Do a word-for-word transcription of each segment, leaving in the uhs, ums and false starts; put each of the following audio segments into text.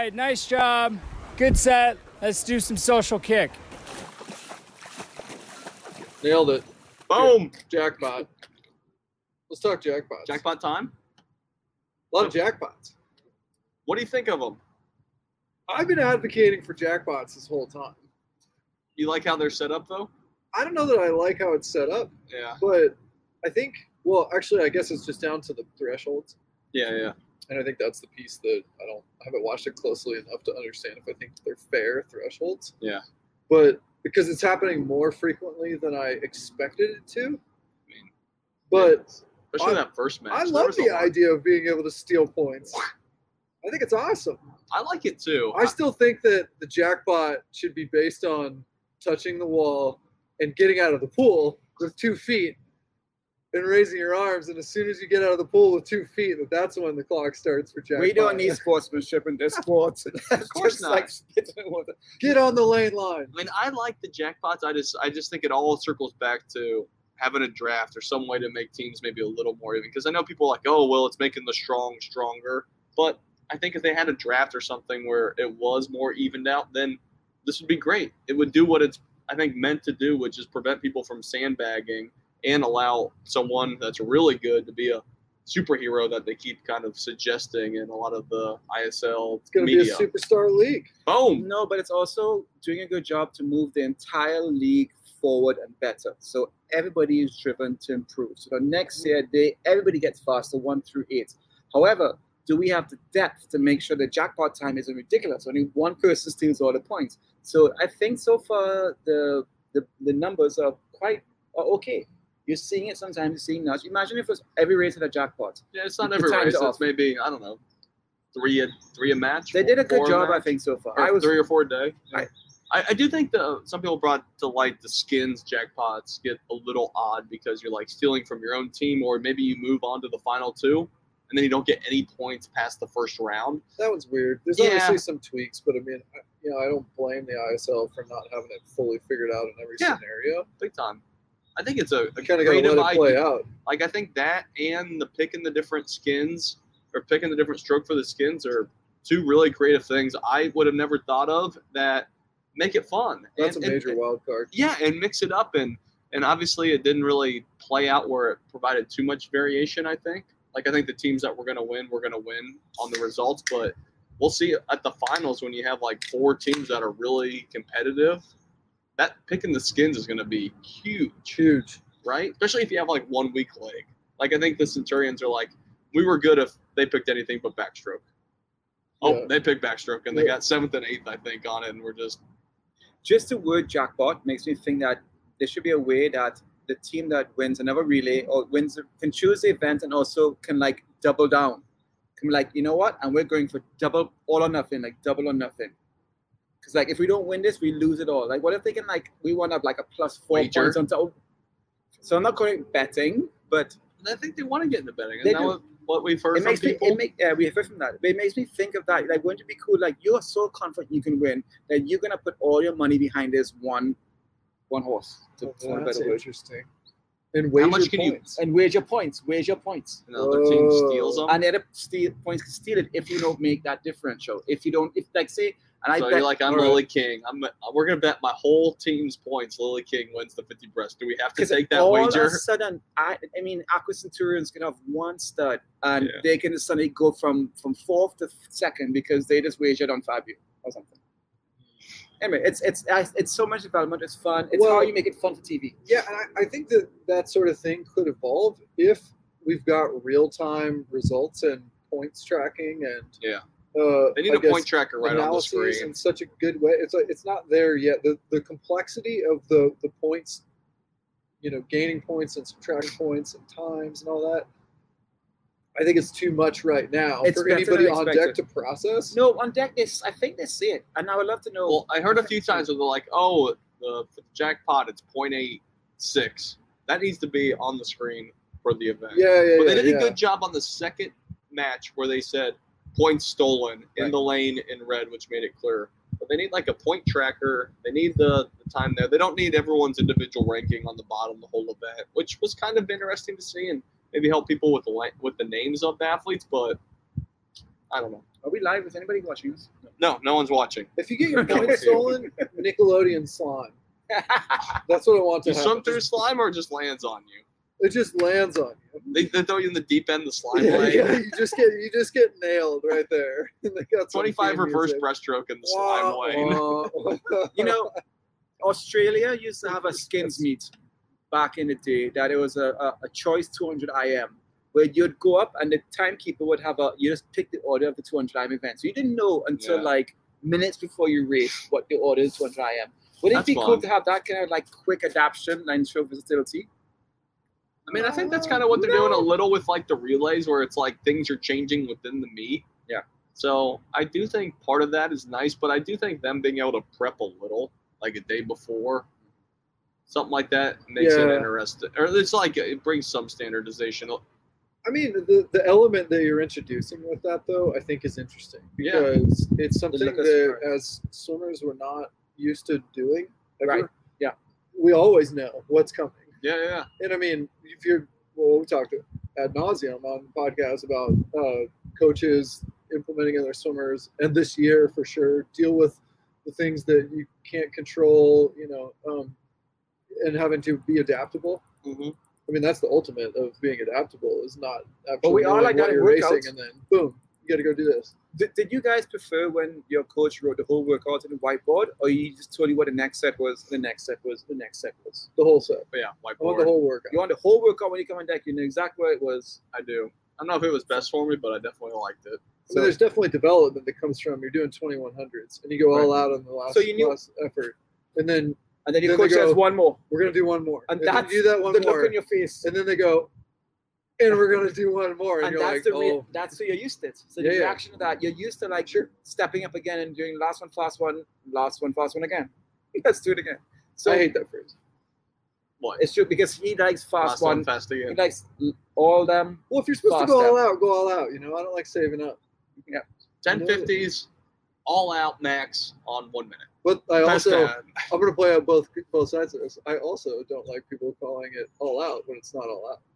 right, nice job. Good set. Let's do some social kick. Nailed it. Boom. Jackpot. Let's talk jackpots. Jackpot time? A lot of jackpots. What do you think of them? I've been advocating for jackpots this whole time. You like how they're set up, though? I don't know that I like how it's set up, Yeah. but I think, well, actually, I guess it's just down to the thresholds. Yeah, yeah. And I think that's the piece that I don't, I haven't watched it closely enough to understand if I think they're fair thresholds. Yeah. But because it's happening more frequently than I expected it to. I mean, but especially I, that first match. I there love was a the lot. idea of being able to steal points. I think it's awesome. I like it too. I still think that the jackpot should be based on touching the wall and getting out of the pool with two feet and raising your arms. And as soon as you get out of the pool with two feet, that that's when the clock starts for jackpot. We don't need sportsmanship in this sport. Of course not. Like spit in water. Get on the lane line. I mean, I like the jackpots. I just, I just think it all circles back to having a draft or some way to make teams maybe a little more even. Because I know people are like, oh, well, it's making the strong stronger. But I think if they had a draft or something where it was more evened out, then this would be great. It would do what it's, I think, meant to do, which is prevent people from sandbagging and allow someone that's really good to be a superhero that they keep kind of suggesting in a lot of the I S L It's going to be a superstar league. Boom. No, but it's also doing a good job to move the entire league forward and better. So everybody is driven to improve. So the next year, they everybody gets faster, one through eight. However, do we have the depth to make sure the jackpot time isn't ridiculous? Only one person steals all the points. So I think so far the the, the numbers are quite are okay. You're seeing it sometimes, you're seeing now. Imagine if it was every race at a jackpot. Yeah, it's not The every time's race. off. It's maybe, I don't know, three a, three a match. They did a good four job, match, I think, so far. or I was three or four a day. I- I, I do think the some people brought to light the skins jackpots get a little odd because you're like stealing from your own team, or maybe you move on to the final two, and then you don't get any points past the first round. That one's weird. There's Yeah. obviously some tweaks, but I mean, I, you know, I don't blame the I S L for not having it fully figured out in every Yeah. scenario. Big time. I think it's a, a You kind of got to creative let it play idea. out. Like I think that and the picking the different skins or picking the different stroke for the skins are two really creative things I would have never thought of that make it fun. That's and, a major and, wild card. Yeah, and mix it up and and obviously it didn't really play out where it provided too much variation. I think. Like I think the teams that were going to win were going to win on the results, but we'll see at the finals when you have like four teams that are really competitive. That picking the skins is going to be huge. Huge. Right? Especially if you have like one weak leg. Like I think the Centurions are like, we were good if they picked anything but backstroke. Oh, Yeah. they picked backstroke and they Yeah. got seventh and eighth, I think, on it, and we're just just the word jackpot makes me think that there should be a way that the team that wins another relay or wins can choose the event and also can like double down. Can be like, you know what? And we're going for double all or nothing, like double or nothing. Because like if we don't win this, we lose it all. Like what if they can like we want up like a plus four Wager. points on top? So I'm not calling it betting, but I think they want to get into betting. They Isn't that do. what, what we've heard it from makes me people? it make yeah, we have heard from that. But it makes me think of that. Like wouldn't it be cool? Like you're so confident you can win that you're gonna put all your money behind this one one horse. To, for a That's better word. interesting. And wager much can you- points. And where's your points? Where's your points? and the other team Oh. steals them. And the other steal, points can steal it if you don't make that differential. If you don't, if like say, and I so bet, you're like, I'm all right. Lily King. I'm. We're gonna bet my whole team's points. Lily King wins the fifty breast. Do we have to because take that all wager? of a sudden, I, I mean, Aqua Centurions can have one stud, and Yeah. they can suddenly go from from fourth to second because they just wagered on Fabio or something. Anyway, it's it's it's so much development. It's fun. It's Well- how you make it fun for T V. Yeah, and I, I think that that sort of thing could evolve if we've got real-time results and points tracking and Yeah. uh, They need I a guess point tracker right on the analyses screen. in such a good way. It's like it's not there yet. The the complexity of the the points, you know, gaining points and subtracting points and times and all that. I think it's too much right now It's for better anybody than on deck expected. to process. No, on deck is I think they see it, and I would love to know. Well, I heard a few times where they're like, "Oh, the for the jackpot, it's point eight six. That needs to be on the screen for the event." Yeah, yeah, But yeah. they did yeah. a good job on the second match where they said points stolen in Right. the lane in red, which made it clear. But they need like a point tracker. They need the, the time there. They don't need everyone's individual ranking on the bottom the whole event, which was kind of interesting to see and maybe help people with the li- with the names of the athletes. But I don't know. Are we live? Is anybody watching us? No, no one's watching. If you get your points stolen, Nickelodeon slime. That's what I want to You swim happen. through slime or it just lands on you? It just lands on you. They, they throw you in the deep end, the slime Yeah, lane. yeah, you just get you just get nailed right there. And they got some twenty-five theme reverse music. breaststroke in the slime Wah, lane. wah. You know, Australia used to have a skins meet back in the day that it was a, a, a choice two hundred I M where you'd go up and the timekeeper would have a, you just pick the order of the two hundred I M event. So you didn't know until Yeah. like minutes before you race what the order is two hundred I M. Would it That's be cool fun. to have that kind of like quick adaptation and show versatility? I mean, I think that's kind of what they're doing a little with like the relays, where it's like things are changing within the meet. Yeah. So I do think part of that is nice, but I do think them being able to prep a little, like a day before, something like that, makes it Yeah. interesting. Or it's like it brings some standardization. I mean, the, the element that you're introducing with that, though, I think is interesting Yeah. because it's something look of that sport. as swimmers we're not used to doing. Ever. Right. Yeah. We always know what's coming. Yeah, yeah. And I mean, if you're, well, we talked ad nauseum on podcasts about uh, coaches implementing in their swimmers, and this year for sure, deal with the things that you can't control, you know, um, and having to be adaptable. hmm I mean, that's the ultimate of being adaptable is not actually But we are knowing like what that in you're racing, workouts. and then boom, you got to go do this. Did, did you guys prefer when your coach wrote the whole workout on the whiteboard, or you just told you what the next set was, the next set was, the next set was? The whole set. But yeah, I want the whiteboard. whole workout. You want the whole workout when you come on deck, you know exactly what it was. I do. I don't know if it was best for me, but I definitely liked it. I mean, there's definitely development that comes from you're doing twenty-one hundreds and you go all out on the last, So you knew- last effort, and then And then your Then they coach says go- one more. we're gonna do one more, And then that's you do that one the more, look on your face. and then they go, and we're gonna do one more, and, And you're that's like, the re- oh, that's so you're used to it. So Yeah, the yeah. reaction to that, you're used to like stepping up again and doing last one, fast one, last one, fast one again. Let's do it again. So I hate that phrase. What? it's true because he likes fast Last one. one, fast He again. likes all them. Well, if you're supposed Fast to go step. all out, go all out. You know, I don't like saving up. ten fifties, all out max on one minute. But I Best also, ad. I'm gonna play out both both sides of this. I also don't like people calling it all out when it's not all out.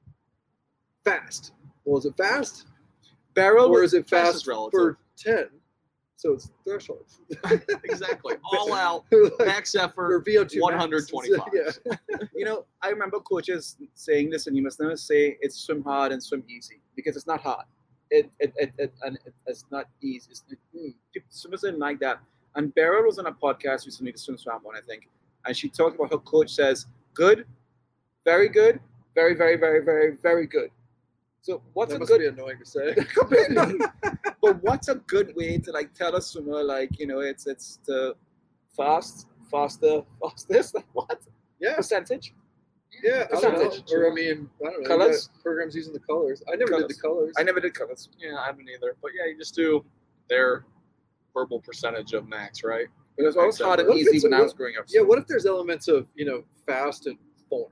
Fast. Well, is it fast? Barrel Or is it fast fast is relative. for ten? So it's threshold. Exactly. All out, Like, max or effort, V O two one max. twenty-five. Yeah. you know, I remember coaches saying, "Listen, you must never say it's swim hard and swim easy because it's not hard. It it it, it and it, it's not easy. It's, it, mm, people, swimmers didn't like that." And Beryl was on a podcast recently, the Swim Swam one, I think, and she talked about her coach says, "Good, very good, very very very very very good." So what's That a must good? be annoying to say. But what's a good way to like tell a swimmer like you know it's it's the fast, faster, fastest? Like what Yeah, percentage? yeah. I don't know. Percentage. Or I mean, I don't know. Colors? you got Programs using the colors. I never Colors. did the colors. I never did colors. Yeah, I haven't either. But yeah, you just do their verbal percentage of max, right? But it was always Except hard and what if easy it's- when I was growing up. Yeah, what if there's elements of, you know, fast and form?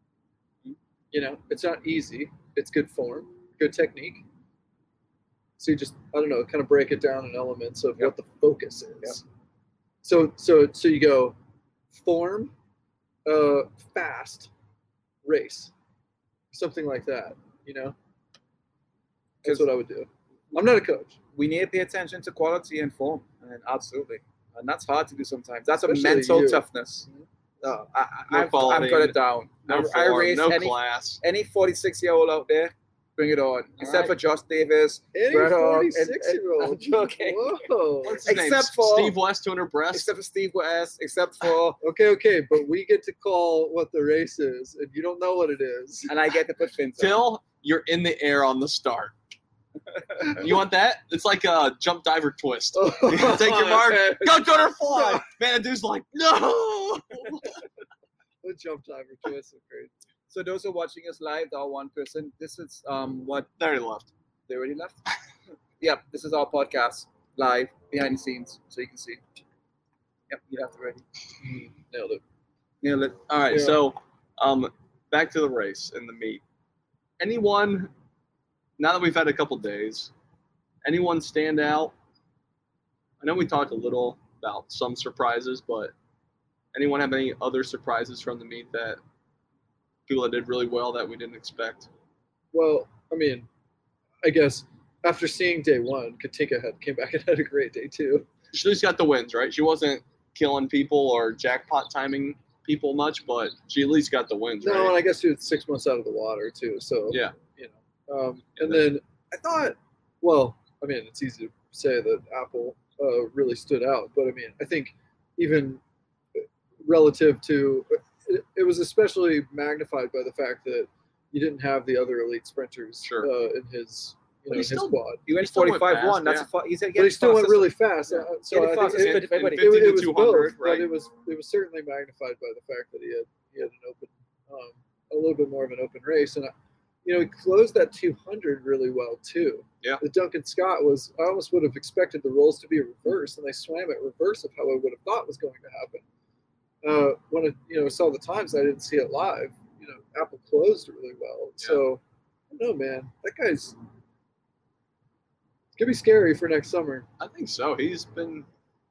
You know, it's not easy. It's good form, good technique. So you just, I don't know, kind of break it down in elements of Yep. what the focus is. So, so, so you go form, uh, fast, race, something like that. You know, that's what I would do. I'm not a coach. we need to pay attention to quality and form, and absolutely, and that's hard to do sometimes. That's a Especially mental you. toughness. Uh, I, No I, I've, quality, I've got it down. No I, I form, race no any class. any forty-six year old out there. Bring it on. Except right. for Josh Davis. Any Right on. forty-six And- year and- old. I'm joking. Whoa. What's his name? Except for- Steve West, two hundred breast. Except for Steve West. Except for, Okay, okay, but we get to call what the race is, and you don't know what it is. and I get to put fins on. Till you're in the air on the start. You want that? It's like a jump diver twist. Take your mark. Go butterfly. Man, the dude's like, no. The jump diver twist is great. So those who are watching us live, our one person, this is um what They already left. they already left. Yep, this is our podcast live behind the scenes, so you can see. Yep, you have to ready. Nailed it. Nailed it. All right, Yeah. so um, back to the race and the meet. Anyone, now that we've had a couple days, anyone stand out? I know we talked a little about some surprises, but anyone have any other surprises from the meet that people that did really well that we didn't expect? Well, I mean, I guess after seeing day one, Katinka had came back and had a great day too. She at least got the wins, right? She wasn't killing people or jackpot timing people much, but she at least got the wins, No, right? and I guess she was six months out of the water too. So Yeah. you know. Um, Yeah, and then I thought, well, I mean, it's easy to say that Apple uh, really stood out, but I mean, I think even relative to it, it was especially magnified by the fact that you didn't have the other elite sprinters Sure. uh, in his you But know he his still- squad. He went He still went forty-five one. fast, That's yeah. a fa- he said But he still went really fast. Yeah. Uh, Yeah, so the I think fastest it, sprint of everybody. it, fifty it to was two both, hundred, but right? it was it was certainly magnified by the fact that he had he had an open um, a little bit more of an open race, and I, you know he closed that two hundred really well too. Yeah. The Duncan Scott was I almost would have expected the roles to be reversed, and they swam it reverse of how I would have thought was going to happen. Uh, when it, you know saw the times, I didn't see it live. You know, Apple closed really well, so I don't know, man. That guy's it's gonna be scary for next summer. I think so. He's been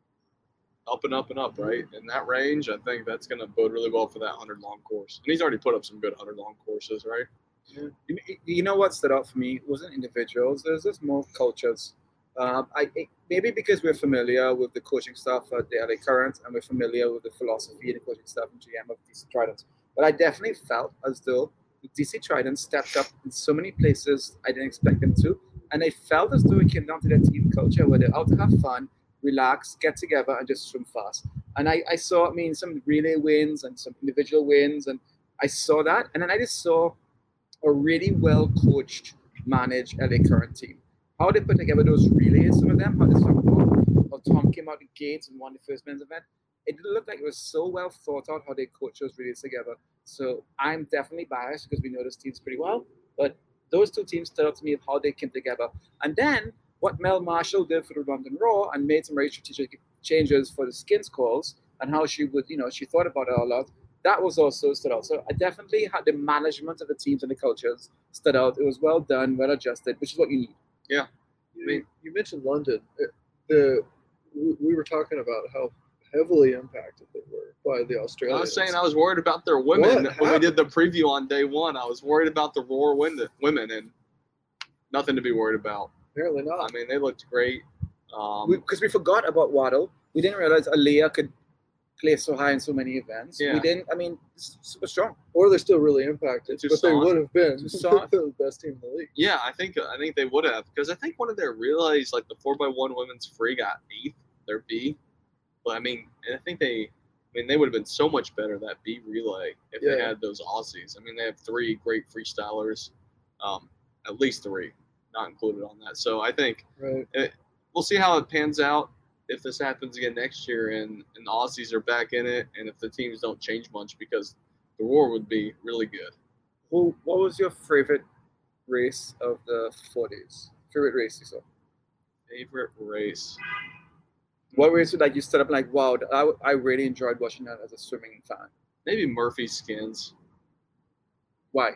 up and up and up, right? In that range, I think that's going to bode really well for that one hundred long course. And he's already put up some good one hundred long courses, right? You, you know what stood out for me? It wasn't individuals. There's just more cultures. Um, I it, maybe because we're familiar with the coaching staff at the L A Current and we're familiar with the philosophy and the coaching staff and G M of D C Trident. But I definitely felt as though D C Trident stepped up in so many places I didn't expect them to, and I felt as though it came down to their team culture where they're out to have fun, relax, get together, and just swim fast. And I, I saw, I mean, some relay wins and some individual wins, and I saw that, and then I just saw a really well coached, managed L A Current team. How they put together those relays, some of them, how they how Tom came out the gates and won the first men's event. It looked like it was so well thought out how they coached those relays together. So I'm definitely biased because we know those teams pretty well, but those two teams stood out to me of how they came together. And then what Mel Marshall did for the London Raw and made some very strategic changes for the skins calls and how she would, you know, she thought about it a lot. That was also stood out. So I definitely had the management of the teams and the cultures stood out. It was well done, well adjusted, which is what you need. Yeah. You, mean, you mentioned London. The we, we were talking about how heavily impacted they were by the Australians. I was saying I was worried about their women What when we did the preview on day one. I was worried about the Roar women, and nothing to be worried about. Apparently not. I mean, they looked great. Um, Because we, we forgot about Waddle. We didn't realize Aliyah could play so high in so many events. Yeah. We didn't, I mean, it's super strong. Or they're still really impacted, Too but they soft. would have been Too soft. the best team in the league. yeah, I think I think they would have because I think one of their relays, like the four by one women's free, got eighth. Their B, but I mean, and I think they, I mean, they would have been so much better that B relay if they Yeah. had those Aussies. I mean, they have three great freestylers, um, at least three, not included on that. So I think Right. we'll see how it pans out if this happens again next year and, and the Aussies are back in it and if the teams don't change much because the Roar would be really good. Who? What was your favorite race of the forties? Favorite race you saw? Favorite race? What race would like you stood up like, wow, I, I really enjoyed watching that as a swimming fan. Maybe Murphy Skins. Why?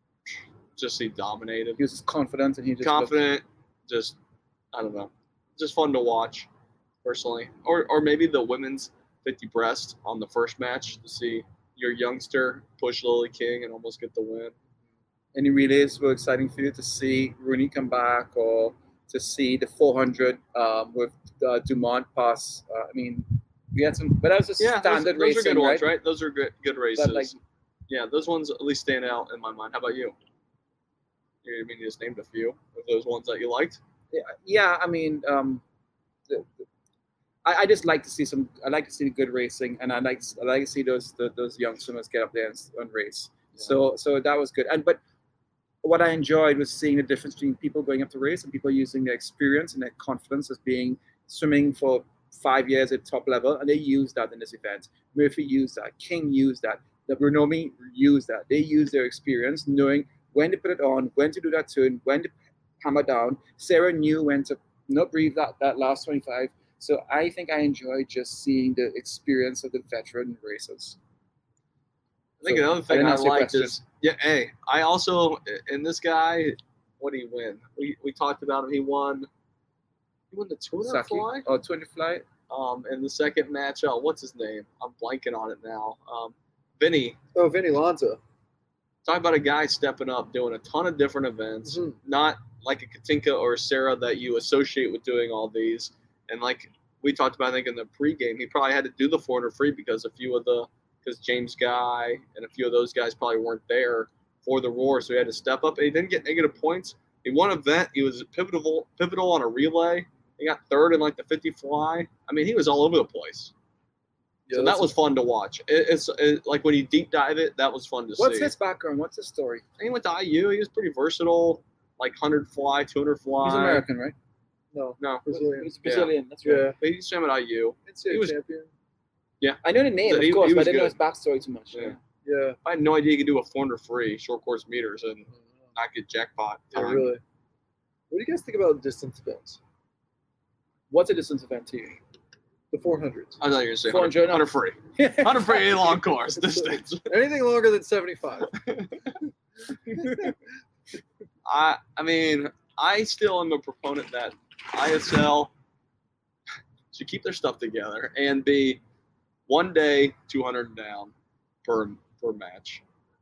Just he dominated. He was just confident and he just Confident, just I don't know, just fun to watch personally. Or or maybe the women's fifty breast on the first match to see your youngster push Lily King and almost get the win. Any relays were exciting for you to see Rooney come back or to see the four hundred um, with uh, Dumont pass? Uh, I mean, we had some, but that was just Yeah, those, standard those racing, are good right? ones, right? Those are good good races. But like, yeah, those ones at least stand out in my mind. How about you? You I mean you just named a few of those ones that you liked? yeah, yeah, I mean, um, the, the, I, I just like to see some. I like to see good racing, and I like I like to see those the, those young swimmers get up there and, and race. Yeah. So so that was good. And but what I enjoyed was seeing the difference between people going up to race and people using their experience and their confidence as being swimming for five years at top level, and they used that in this event. Murphy used that. King used that. The Brunomi used that. They used their experience, knowing when to put it on, when to do that turn, when to hammer down. Sarah knew when to not breathe that, that last twenty-five. So I think I enjoyed just seeing the experience of the veteran racers. I think So, another I thing didn't I, ask you a liked question. is yeah, hey, I also in this guy, what did he win? We we talked about him. He won. He won the tuna Saki fly. or twenty fly. Um, in the second match, oh, what's his name? I'm blanking on it now. Um, Vinny. Oh, Vinny Lanza. talk about a guy stepping up, doing a ton of different events, Mhm. not like a Katinka or a Sarah that you associate with doing all these. And like we talked about, I think in the pregame, he probably had to do the four hundred free because a few of the because James Guy and a few of those guys probably weren't there for the Roar, so he had to step up. And he didn't get negative points. He won an event. He was pivotal, pivotal on a relay. He got third in like the fifty fly. I mean, he was all over the place. Yeah, So that's that was fun to watch. It, it's it, like when you deep dive it, that was fun to What's see. his background? What's his story? He went to I U. He was pretty versatile, like one hundred fly, two hundred fly. He's American, right? no No, Brazilian. He's Brazilian. That's right. Yeah, but he swam at I U. N C A A He was- champion. I know the name, So of he- course, he but I was didn't know good. his backstory too much. Yeah. Yeah, I had no idea he could do a four hundred free short course meters and not get jackpot yeah, time. really. What do you guys think about distance events? What's a distance event to you? The four hundreds. I thought you were going to say four one hundred, hundred, one hundred free. one hundred free, a long course distance. Anything longer than seventy-five. I I mean, I still am a proponent that I S L should keep their stuff together and be one day two hundred down per per match.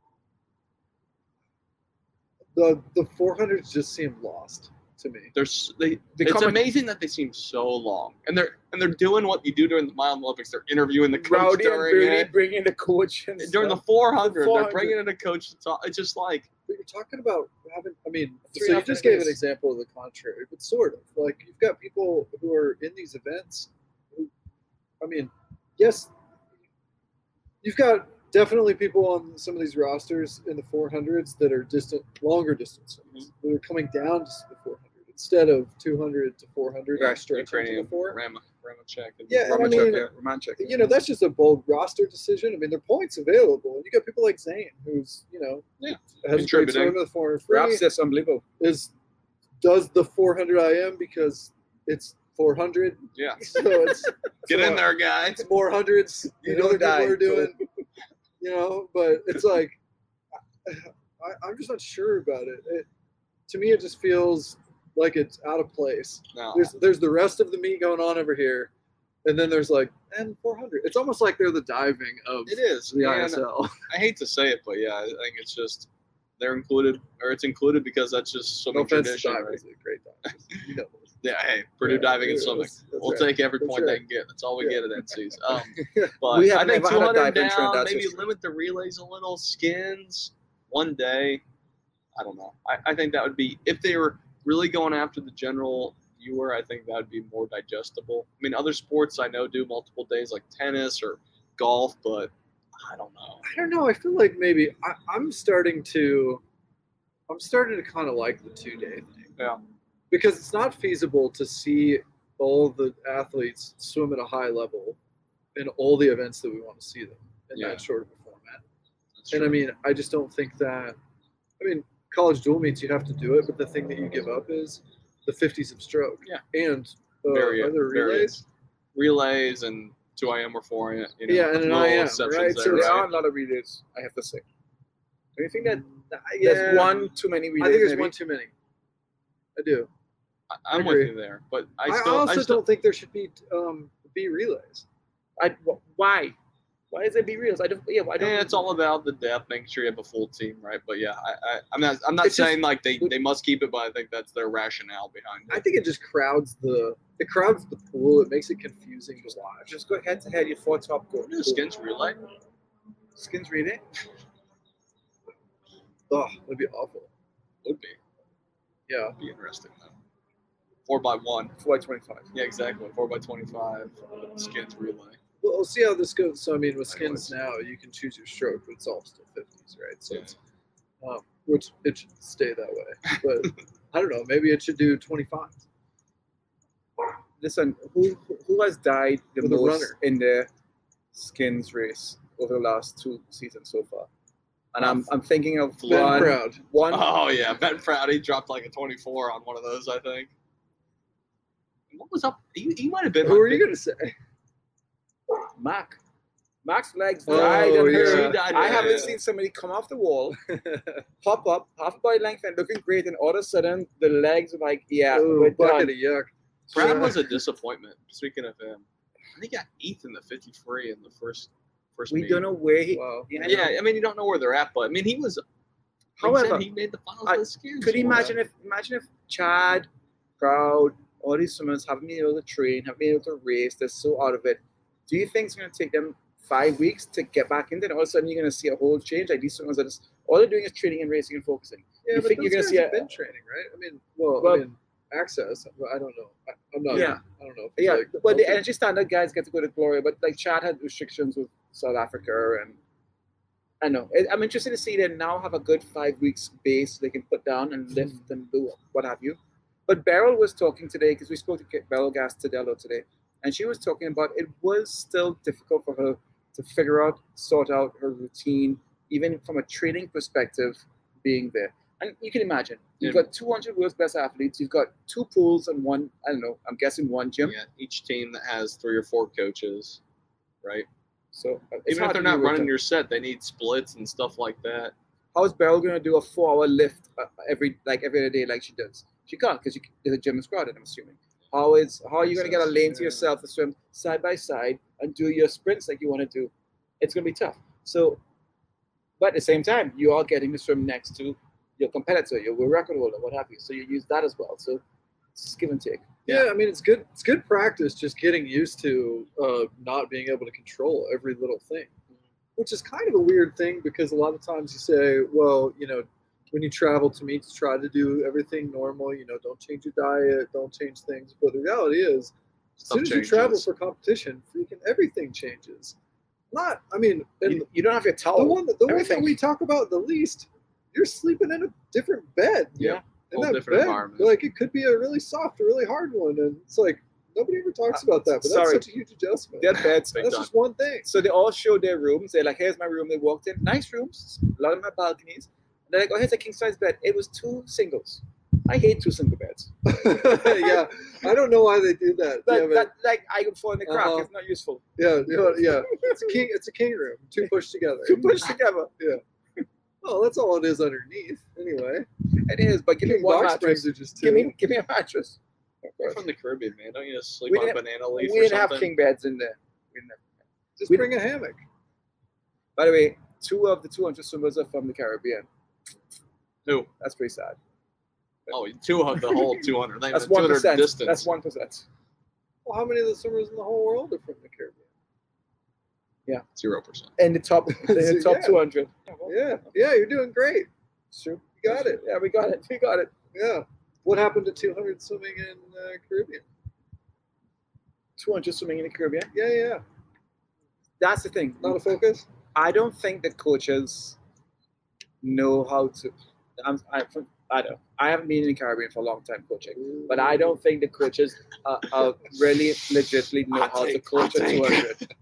The the four hundreds just seem lost to me. There's they. The it's comic- amazing that they seem so long, and they're and they're doing what you do during the mile Olympics. They're interviewing the coach Rowdy and during Brady it. bringing the coach and During the stuff. four hundred, they're four hundred. bringing in a coach to talk. It's just like But you're talking about having, I mean, Three so you and a half just gave an days. example of the contrary, but sort of. Like, you've got people who are in these events who, I mean, yes, you've got definitely people on some of these rosters in the four hundreds that are distant, longer distance ones, Mm-hmm. that are coming down to the four hundred instead of two hundred to four hundred yeah, and stretching to Ukrainian the four. Rama Ramachek. and- Yeah, and I Romanchuk, mean, yeah, Romanchuk, yeah. You know, that's just a bold roster decision. I mean, there are points available. And you got people like Zane, who's, you know, Yeah, has a great contributing. swim with the four hundred free. Raps is unbelievable. Is does the four hundred I M because it's four hundred, Yeah, so it's get so in there, guys. It's more hundreds. You You know, know other people that. are doing, you know, but it's like I, I'm just not sure about it. it. To me, it just feels like it's out of place. No, There's there's the rest of the meet going on over here, and then there's like and four hundred. It's almost like they're the diving of it is. the and I S L. I hate to say it, but yeah, I think it's just they're included, or it's included because that's just so No much offense to tradition. divers, Right? they're great divers. You know. Yeah, hey, Purdue Yeah, diving and yeah, swimming. that's- that's We'll right. take every That's point they right. can get. That's all we Yeah. get at N C's. Um, but We have I think never had a two hundred dive in down, Trinidad's maybe history. limit the relays a little. Skins one day. I don't know. I, I think that would be if they were really going after the general viewer. I think that would be more digestible. I mean, other sports I know do multiple days, like tennis or golf, but I don't know. I don't know. I feel like maybe I, I'm starting to, I'm starting to kind of like the two day thing. Yeah. Because it's not feasible to see all the athletes swim at a high level in all the events that we want to see them in Yeah. that short of a format. That's And I true. mean, I just don't think that. I mean, college dual meets you have to do it, but the thing that you give up is the fifties of stroke. Yeah. And uh, Vari- other relays. various relays and two I M or four I M. You know, Yeah, and an little I M, exceptions right? there, So There it's- right? are a lot of relays, I have to say. Do you think that Yeah. there's one too many relays? I think there's maybe? one too many. I do. I- I'm I with agree. you there, but I I, still, also I still, don't think there should be um, be relays. I, wh- why? Why is there be reels? I don't. Yeah, I don't. yeah, it's all about the depth, making sure you have a full team, right? But yeah, I, I, I'm not, I'm not It's just- saying like they, they must keep it, but I think that's their rationale behind I it. think it just crowds the it crowds the pool. It makes it confusing to watch. Just go head to head. Your four top go. Do a skins relay. Skins relay. Oh, that'd be awful. Would be, Yeah. would be interesting though. Four by one. Four by twenty-five. Yeah, exactly. Four by twenty-five. Skins relay. Well, we'll see how this goes. So I mean, with skins now, you can choose your stroke, but it's all still fifties, right? So Yeah. it's um, which it should stay that way. But I don't know. Maybe it should do twenty-five. Listen, who who has died the With a most runner. in the skins race over the last two seasons so far? And I'm I'm thinking of Ben one. Proud. One. Oh yeah, Ben Proud. He dropped like a twenty-four on one of those, I think. What was up? He, he might have been. Who like are you the- gonna say? Mark. Mark's legs Oh, died and yeah. hurt. He died, I yeah, haven't yeah. seen somebody come off the wall, pop up, half body length, and looking great, and all of a sudden the legs are like, yeah, Ooh, we're bucket done. of yuck. Proud Yeah. was a disappointment. Speaking of him, I think he got eighth in the fifty-three in the first first. We meet. don't know where he. Wow. Yeah, Yeah, I mean, you don't know where they're at, but I mean, he was Like you said, However, he made the finals I- of the skins. could you imagine if imagine if Chad, Proud, all these swimmers haven't been able to train, haven't been able to race, they're so out of it. Do you think it's going to take them five weeks to get back into it? And all of a sudden, you're going to see a whole change. Like these swimmers are just all they're doing is training and racing and focusing. Yeah, You but think those you're gonna guys see have a- been training, right? I mean, well, Well- I mean, access. but I don't know. I, I'm not. Yeah. I don't know. if it's Yeah, like well, the healthy. energy standard guys get to go to Gloria, but like Chad had restrictions with South Africa, and I know. I- I'm interested to see them now have a good five weeks base they can put down and lift and do what have you. But Beryl was talking today because we spoke to Beryl Gastadello today, and she was talking about it was still difficult for her to figure out, sort out her routine, even from a training perspective, being there. And you can imagine, you've Yeah. got two hundred world's best athletes, you've got two pools and one, I don't know, I'm guessing one gym. Yeah, each team that has three or four coaches, right? So uh, it's Even if hard they're to not do running with your set, they need splits and stuff like that. How is Beryl going to do a four-hour lift uh, every like every other day like she does? She can't because the gym is crowded. I'm assuming. How is how are you going to get a lane to Yeah. yourself to swim side by side and do your sprints like you want to do? It's going to be tough. So, but at the same time, you are getting to swim next to your competitor, your world record holder, what have you. So you use that as well. So it's just give and take. Yeah, I mean, it's good. It's good practice. Just getting used to uh, not being able to control every little thing, which is kind of a weird thing because a lot of times you say, well, you know, when you travel to meets, try to do everything normal. You know, don't change your diet, don't change things. But the reality is, as Stuff soon as you travel changes. for competition, freaking everything changes. Not, I mean, and You, you don't have your the towel. one that the one everything. that we talk about the least, you're sleeping in a different bed. Yeah. In Whole that different bed, environment. like it could be a really soft, a really hard one, and it's like nobody ever talks Uh, about that. But sorry. that's such a huge adjustment. Their beds. Big That's time. just one thing. So they all showed their rooms. They're like, here's my room. They walked in. Nice rooms. A lot of them have balconies. And they're like, oh, here's a king size bed. It was two singles. I hate two single beds. Yeah, I don't know why they do that. Like, yeah, but, that, like I can fall in the crack. Uh-huh. It's not useful. yeah, you know, yeah. It's a king. It's a king room. Two pushed together. Two pushed together. Well, that's all it is underneath, anyway. It is, but give me King one box mattress. springs are just two. Give me, give me a mattress. You're from the Caribbean, man. Don't you just sleep We on a didn't- banana leaf We or didn't have something? king beds in there. We didn't have- just we- bring a hammock. By the way, two of the two hundred swimmers are from the Caribbean. Who? That's pretty sad. Oh, two of the whole two hundred. Not That's even one two hundred percent. distance. That's one percent. Well, how many of the swimmers in the whole world are from the Caribbean? Zero percent. In the top, in the top Yeah. two hundred. Yeah, yeah, you're doing great. Sure. You got it. Yeah, we got it. We got it. Yeah. What happened to two hundred swimming in uh, Caribbean? two hundred swimming in the Caribbean. Yeah, yeah. That's the thing. Not a focus. I don't think the coaches know how to. I'm, I, I don't. I haven't been in the Caribbean for a long time coaching, but I don't think the coaches uh, uh, really legitimately know Hot how to take, coach hot a take. two hundred.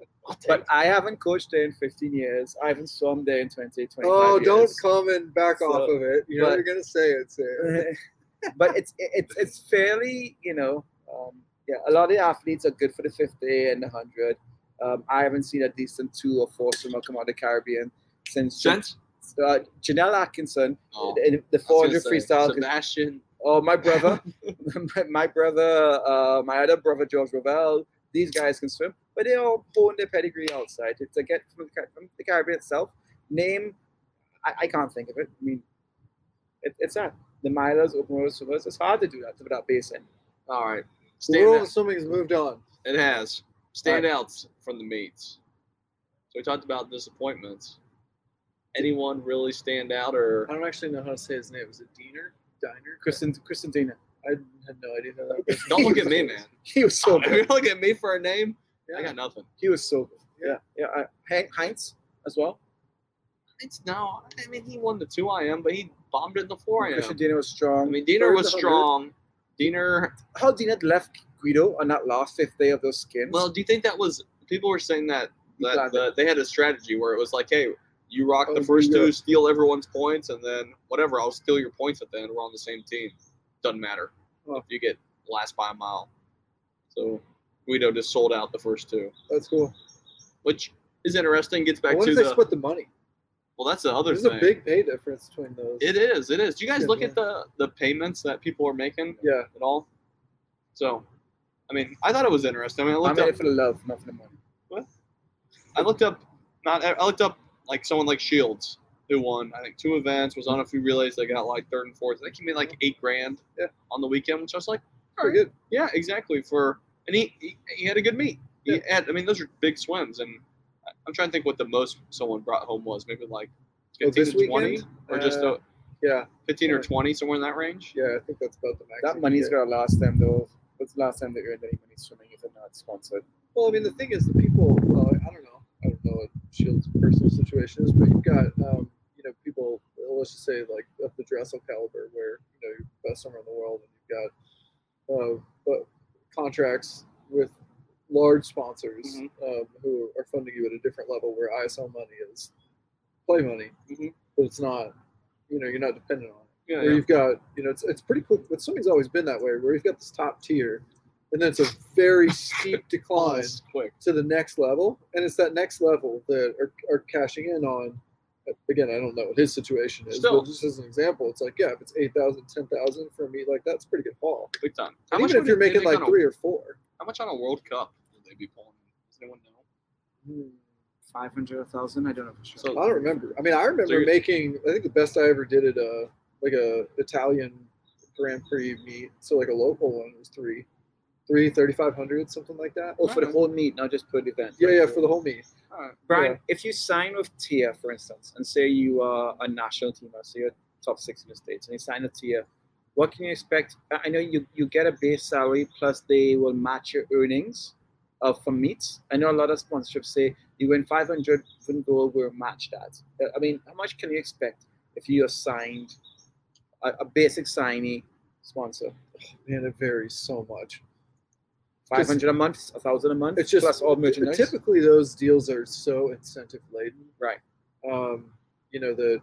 But I haven't coached there in fifteen years. I haven't swum there in twenty, twenty-five Oh, don't years. come and back So, off of it. You know but- you're gonna say it. Say it. but it's it's it's fairly, you know, um, yeah. A lot of the athletes are good for the fifty and the hundred. Um, I haven't seen a decent two or four swimmer come out of the Caribbean since Cent? uh, Janelle Atkinson, Oh, the, the I four was hundred gonna say, freestyle. Sebastian. Oh, my brother, my, my brother, uh, my other brother George Ravel. These guys can swim, but they all honed their pedigree outside to, to get from the, Car- from the Caribbean itself. Name, I, I can't think of it. I mean, it, it's that the milers, open water swimmers. It's hard to do that without basin. All right. The Stand world out. of swimming has moved on. It has. Standouts from the meets. So we talked about disappointments. Anyone really stand out or I don't actually know how to say his name. Is it Diener? Diner? Kristen, Kristen Dina. I had no idea who that was. don't look at me, man. He was so If you good. look at me for a name, I Yeah. got nothing. He was so good. Yeah, yeah. Uh, Hank Heinz as well. It's no, I mean he won the two I M, but he bombed it in the four I Kristen M. Dina was strong. I mean Diener Third was to one hundred. strong. Diener How Dina left Guido on that last fifth day of those skins. well, do you think that was people were saying that that Glad the, they had a strategy where it was like, hey, you rock the Oh, first yeah. two, steal everyone's points, and then whatever, I'll steal your points at the end. We're on the same team. Doesn't matter Oh. if you get last by a mile. So Guido just sold out the first two, That's cool. which is interesting. Gets back What to if they the split the money? well, that's the other There's thing. a big pay difference between those. It is. It is. Do you guys Yeah, look yeah. at the the payments that people are making Yeah. at all? So, I mean, I thought it was interesting. I mean, I I'm looked in up. it for the love, not for the money. I looked up. Not. I looked up like someone like Shields. who won, I think, two events, was on a few relays. They got like third and fourth. I think he made like eight grand Yeah. on the weekend, which I was like, all Pretty right. good. Yeah, exactly. For and he, he he had a good meet. He Yeah. had, I mean, those are big swims, and I'm trying to think what the most someone brought home was. Maybe like Oh, fifteen this to twenty, weekend? or just Uh, a, Yeah, fifteen or yeah. twenty, somewhere in that range. yeah, I think that's about the max. you That can money's get. gonna last them though. What's the last time they earned any money swimming if they're not sponsored? Well, I mean, the thing is, the people. Well, I don't know. I don't know what Shield's personal situation is, but you've got, um, you know, people. Let's just say like of the Dressel caliber, where you know you're the best swimmer in the world, and you've got uh, but contracts with large sponsors Mhm. um, who are funding you at a different level, where I S L money is play money, Mhm. but it's not. You know, you're not dependent on it. Yeah, Where yeah. you've got, you know, it's it's pretty cool. But swimming's always been that way, where you've got this top tier, and then it's a very steep decline It's quick. to the next level, and it's that next level that are, are cashing in on. Again, I don't know what his situation is, Still. but just as an example, it's like, yeah, if it's eight thousand, ten thousand for a meet like that, it's a pretty good haul. Big time. And much even if would you're it- they making make like on a- three or four. How much on a World Cup would they be pulling? Does anyone know? Hmm. Five hundred, a thousand? I don't know for sure. So- I don't remember. I mean, I remember you're- making. I think the best I ever did at a like a Italian Grand Prix meet, so like a local one, was three, three thirty five hundred, something like that. Oh, for the whole meet, not just per event. Yeah, yeah, for the whole meet. All right. Brian, Yeah. if you sign with T I A, for instance, and say you are a national teamer, so you're top six in the States, and you sign a T I A, what can you expect? I I know you, you get a base salary, plus they will match your earnings uh, from meets. I know a lot of sponsorships say you win five hundred from goal, we'll match that. Uh, I mean, how much can you expect if you are signed, a, a basic signee sponsor? Man, it varies so much. five hundred a month, a thousand a month, It's just plus all merchandise? Typically, those deals are so incentive laden. Right. Um, you know the.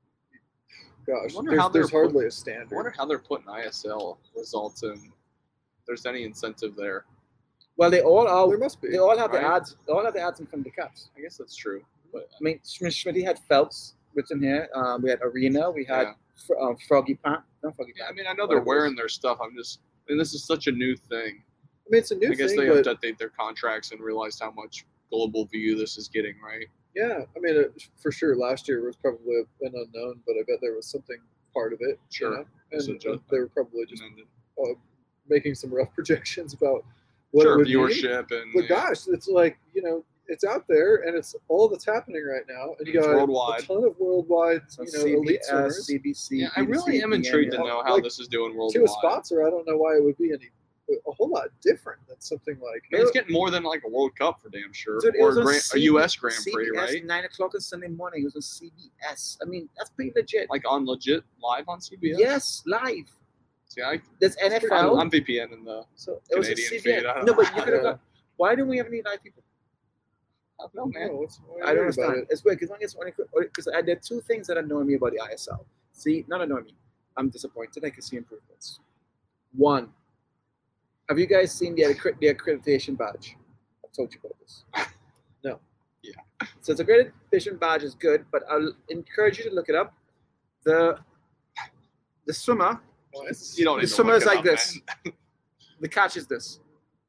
Gosh, I wonder there's, how they're there's hardly a standard. I wonder how they're putting I S L results in. If there's any incentive there. Well, they all are. there must be. They all have the Right. ads. They all have the ads in front of the caps. I guess that's true. But I mean, Schmidt Schmitty had Phelps written here. Um, we had Arena. We had Yeah. Fr- um, Froggy Pant. Not Froggy yeah, I Pant. mean, I know they're Whatever it wearing is. their stuff. I'm just, I mean, this is such a new thing. I mean, it's a new I guess thing, they but update their contracts and realized how much global view this is getting, right? yeah, I mean, it, for sure, last year was probably an unknown, but I bet there was something part of it. Sure. You know? It's And a- uh, they were probably just And then, uh, making some rough projections about what it sure, would mean. viewership and But yeah, gosh, it's like, you know, it's out there and it's all that's happening right now. And you It's got worldwide. a ton of worldwide, So you know, elite C B S, swimmers. C B C. yeah, I really am intrigued to yeah. know how Like, this is doing To worldwide. a sponsor, I don't know why it would be any a whole lot different than something like I mean, it's getting more than like a World Cup for damn sure, Dude, it or was a, on Grand, C B a U S Grand C B S, Prix, right? Nine o'clock on Sunday morning. It was on C B S. I mean, that's pretty legit. Like on legit live on C B S. Yes, live. See, I, There's N F L. I'm, I'm VPNing the. so it was a Canadian C B S. feed, I don't No, know. but you could have Yeah. got. Why don't we have any live people? I don't know, man. No, what's, why I don't worry about understand. it? It's weird because because there are two things that annoy me about the I S L. See, not annoy me. I'm disappointed. I can see improvements. One, have you guys seen the, accre- the accreditation badge? I've told you about this. No. Yeah. So the accreditation badge is good, but I'll encourage you to look it up. The the swimmer, Why is- You don't the need to swimmer look is it like up, this. man. The catch is this.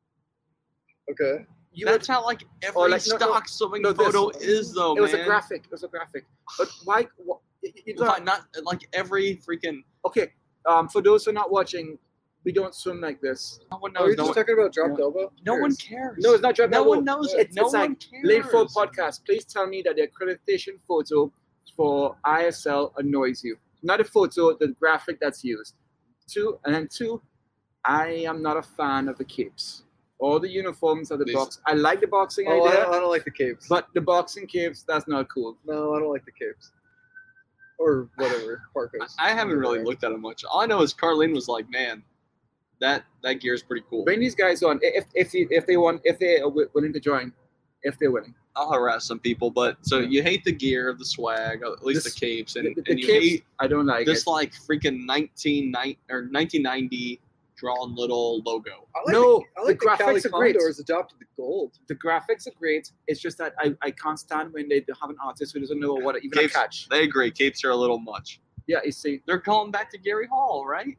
Okay. You That's how like every Or like- no, no, stock swimming no, this. photo is, though, would, it was man. a graphic. It was a graphic. But why? What, you, you don't- Fine, not like every freaking. okay. Um, for those who are not watching, we don't swim like this. No one Are you knows. No, just one, talking about dropped no. elbow? no one Cares. cares. No, it's not drop No elbow. one knows. It's, no it's one like cares. Lane Four podcast. Please tell me that the accreditation photo for I S L annoys you. Not a photo, the graphic that's used. Two, and then two, I am not a fan of the capes. All the uniforms of the These- box. I like the boxing Oh, I idea, don't, I don't like the capes. but the boxing capes, that's not cool. no, I don't like the capes. Or whatever, parkas. I, I haven't really looked at it much. All I know is Carlene was like, "Man, that that gear is pretty cool." Bring these guys on if if you- if they want if they are wi- willing to join, if they're willing. I'll harass some people, but so you hate the gear, the swag, at least This- the capes, and, the, the and you capes, hate I don't like this it. like freaking nineteen ninety or nineteen ninety drawn little logo. I like No, the, I like the the, Cali graphics are great. Condors adopted the gold. The graphics are great. It's just that I, I can't stand when they have an artist who doesn't know what even Capes- a catch. They agree. Capes are a little much. Yeah, you see. They're calling back to Gary Hall, right?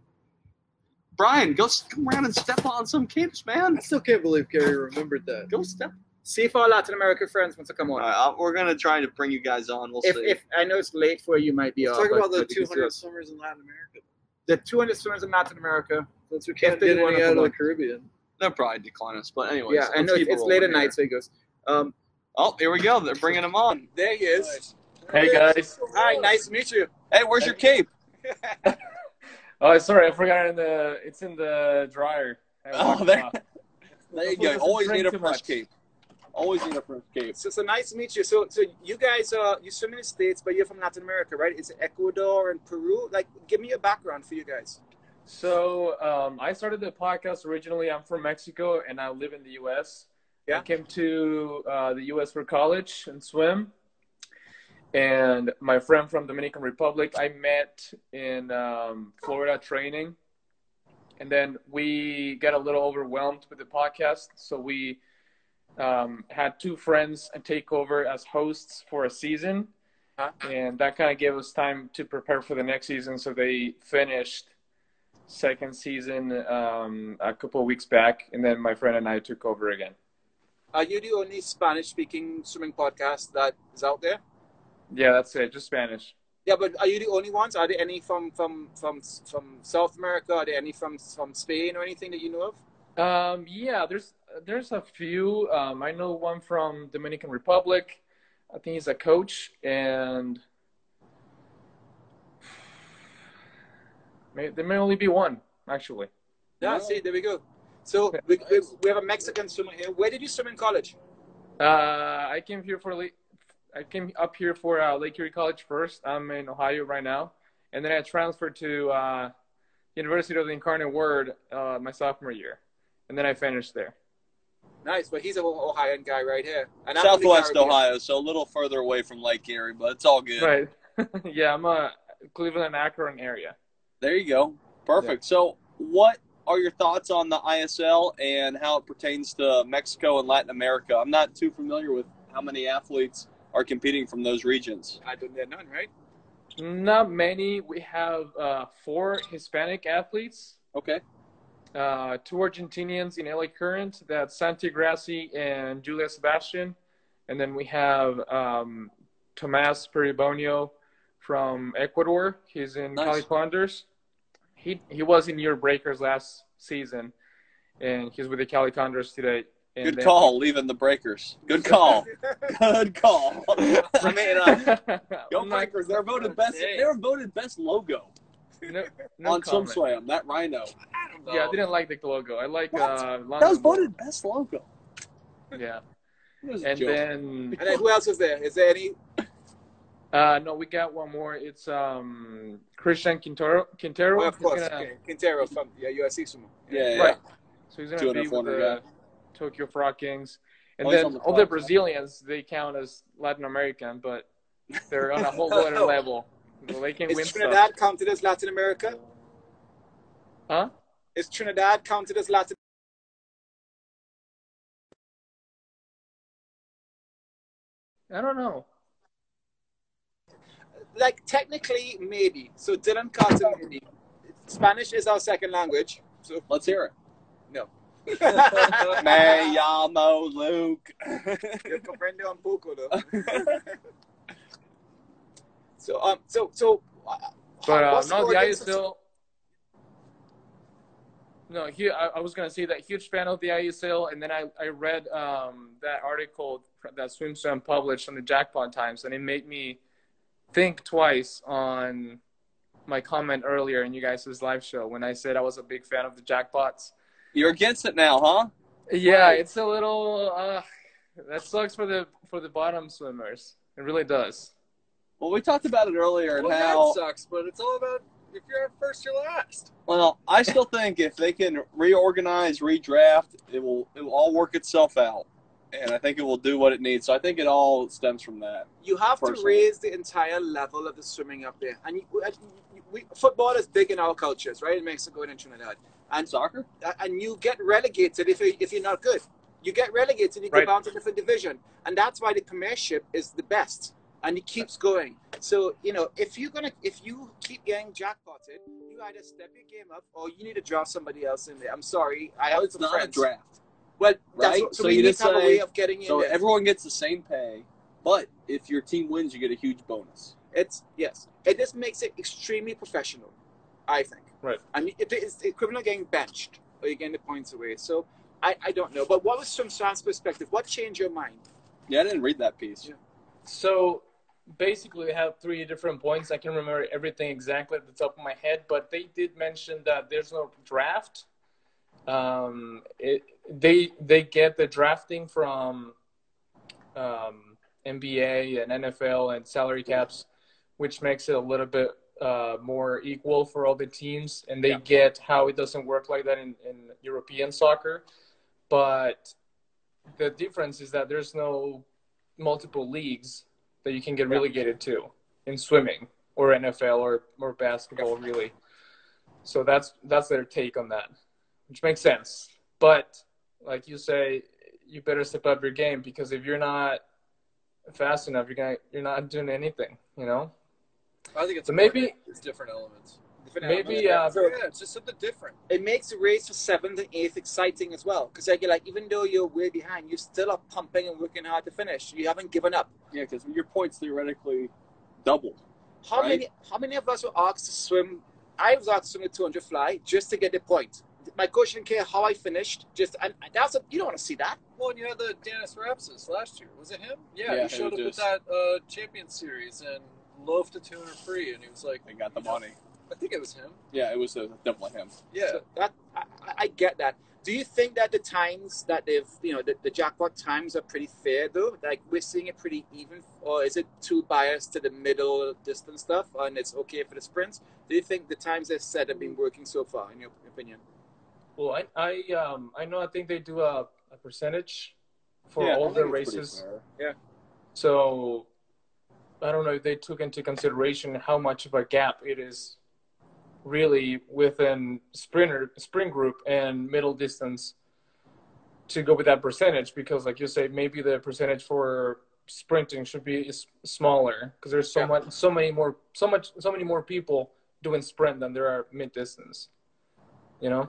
Brian, go s- come around and step on some capes, man. I still can't believe Gary remembered that. Go step. See if our Latin American friends want to come All on. right, I'll- we're gonna try to bring you guys on. We'll If, see. if I know it's late for you, might be Let's off, talk but- about the but you can two see hundred us. swimmers in Latin America. The two hundred swimmers in Latin America. Since we can't they get wanna any out of come the on. Caribbean. They'll probably decline us. But anyways, Yeah, I let's know keep it's, it it's late at rolling here. night, so he goes. Um, Oh, here we go. They're bringing him on. there he is. Hey guys. Hi, nice to meet you. Hey, where's your cape? Oh, sorry, I forgot it in the. It's in the dryer. I Oh, walked there, off. there you Hopefully it go. doesn't Always shrink need a too fresh much. cape. Always need a fresh cape. So, so nice to meet you. So, so you guys are you swim in the States, but you're from Latin America, right? It's Ecuador and Peru. Like, give me a background for you guys. So um, I started the podcast originally. I'm from Mexico and I live in the U S. Yeah. I came to uh, the U S for college and swim. And my friend from Dominican Republic, I met in um, Florida training. And then we got a little overwhelmed with the podcast. So we um, had two friends take over as hosts for a season. Huh? And that kind of gave us time to prepare for the next season. So they finished second season um, a couple of weeks back. And then my friend and I took over again. Are you the only Spanish-speaking swimming podcast that is out there? Yeah, that's it. Just Spanish. Yeah, but are you the only ones? Are there any from from from from South America? Are there any from from Spain or anything that you know of? Um, yeah, there's there's a few. Um, I know one from Dominican Republic. I think he's a coach, and may, there may only be one actually. Yeah, see, there we go. So we, we, we have a Mexican swimmer here. Where did you swim in college? Uh, I came here for Lake, I came up here for uh, Lake Erie College first. I'm in Ohio right now, and then I transferred to uh, University of the Incarnate Word uh, my sophomore year, and then I finished there. Nice, but he's an Ohioan guy right here. And I'm from the Southwest Caribbean. Ohio, so a little further away from Lake Erie, but it's all good. Right. Yeah, I'm a Cleveland Akron area. There you go. Perfect. So what are your thoughts on the I S L and how it pertains to Mexico and Latin America? I'm not too familiar with how many athletes are competing from those regions. I don't know none, right? Not many. We have uh, four Hispanic athletes, Okay. uh, two Argentinians in L A Current, that's Santi Grassi and Julia Sebastian. And then we have um, Tomas Peribonio from Ecuador. He's in Nice. Cali Condors. He, he was in Year Breakers last season, and he's with the Cali Condors today. And Good then- call, leaving the Breakers. Good call. Good call. I mean, uh, go I'm not- Breakers. They're voted best. They were voted best logo no, no on comment. SumSwam. That rhino. Yeah, I didn't like the logo. I like What? uh, That was London Bowl. voted best logo. Yeah, It was a and joke. then And then who else is there? Is there any? uh, no, we got one more. It's um Christian Quintero. Quintero. Oh, of He's course, gonna- okay. Quintero from yeah, U S C swimmer. yeah, yeah. Right. So he's gonna be with 200, the Tokyo Frog Kings, and Oh, he's then on the all the podcast. Brazilians they count as Latin American, but they're on a whole other level. They can win Is stuff. Trinidad counted as Latin America? Huh? Is Trinidad counted as Latin? I don't know. Like technically, maybe. So Dylan Carter, maybe. Spanish is our second language. So Let's hear it. no. Me llamo Luke. Yo comprendo un poco, though. so um, so so. Uh, But uh, what's no, the Oregon I S L. No, he, I, I was gonna say that huge fan of the I S L, and then I, I read um, that article that SwimSwam published on the Jackpot Times, and it made me think twice on my comment earlier in you guys' live show when I said I was a big fan of the Jackpots. You're against it now, huh? Yeah, Right. it's a little uh, that sucks for the for the bottom swimmers. It really does. Well, we talked about it earlier and Well, how. that sucks, but it's all about if you're first, you're last. Well, I still think if they can reorganize, redraft, it will it will all work itself out, and I think it will do what it needs. So I think it all stems from that. You have to Personally. raise the entire level of the swimming up there. And you, you- we, football is big in our cultures, right? In Mexico and in Trinidad. And Soccer? and you get relegated if, you, if you're not good. You get relegated, you Right. go down to a different division. And that's why the Premiership is the best. And it keeps going. So, you know, if you're gonna if you keep getting jackpotted, you either step your game up or you need to draft somebody else in there. I'm sorry. I have Oh, it's some not friends. a draft. Well, that's Right? what, so, So we you need just to have a say- way of getting in So there. everyone gets the same pay, but if your team wins, you get a huge bonus. It's yes. It just makes it extremely professional, I think. Right. I mean, it, it's the equivalent of getting benched or you're getting the points away. So I, I don't know. But what was from Sam's perspective? What changed your mind? Yeah, I didn't read that piece. Yeah. So basically, we have three different points. I can remember everything exactly at the top of my head, but they did mention that there's no draft. Um, it, they they get the drafting from um, N B A and N F L and salary caps, which makes it a little bit uh, more equal for all the teams, and they Yeah. get how it doesn't work like that in, in European soccer. But the difference is that there's no multiple leagues that you can get relegated to in swimming or N F L or, or basketball, really. So that's that's their take on that, which makes sense. But like you say, you better step up your game, because if you're not fast enough, you're gonna you're not doing anything, you know. I think it's So maybe- important. It's different elements. Different Maybe elements. uh, So, yeah, it's just something different. It makes the race for seventh and eighth exciting as well. Because like, you're like, even though you're way behind, you still are pumping and working hard to finish. You haven't given up. Yeah, because your points theoretically double. How Right. many how many of us were asked to swim? I was asked to swim a two hundred fly just to get the point. My coach didn't care how I finished. Just and that's a, you don't want to see that. Well, and you had the Dennis Rapsis last year. Was it him? Yeah, Yeah, he showed it up was at that uh, champion series and loafed a two hundred free, and he was like, They got the you know, money. I think it was him. Yeah, it was uh, definitely him. Yeah. So that I, I- I get that. Do you think that the times that they've, you know, the, the jackpot times are pretty fair though? Like we're seeing it pretty even, or is it too biased to the middle distance stuff, and it's okay for the sprints? Do you think the times they've set have been working so far, in your opinion? well, I I um I know I think they do a, a percentage for Yeah, I all think the it's pretty races. fair. So I don't know if they took into consideration how much of a gap it is really within sprinter sprint group and middle distance to go with that percentage, because like you say, maybe the percentage for sprinting should be s- smaller, because there's so Yeah. much so many more so much so many more people doing sprint than there are mid distance, you know.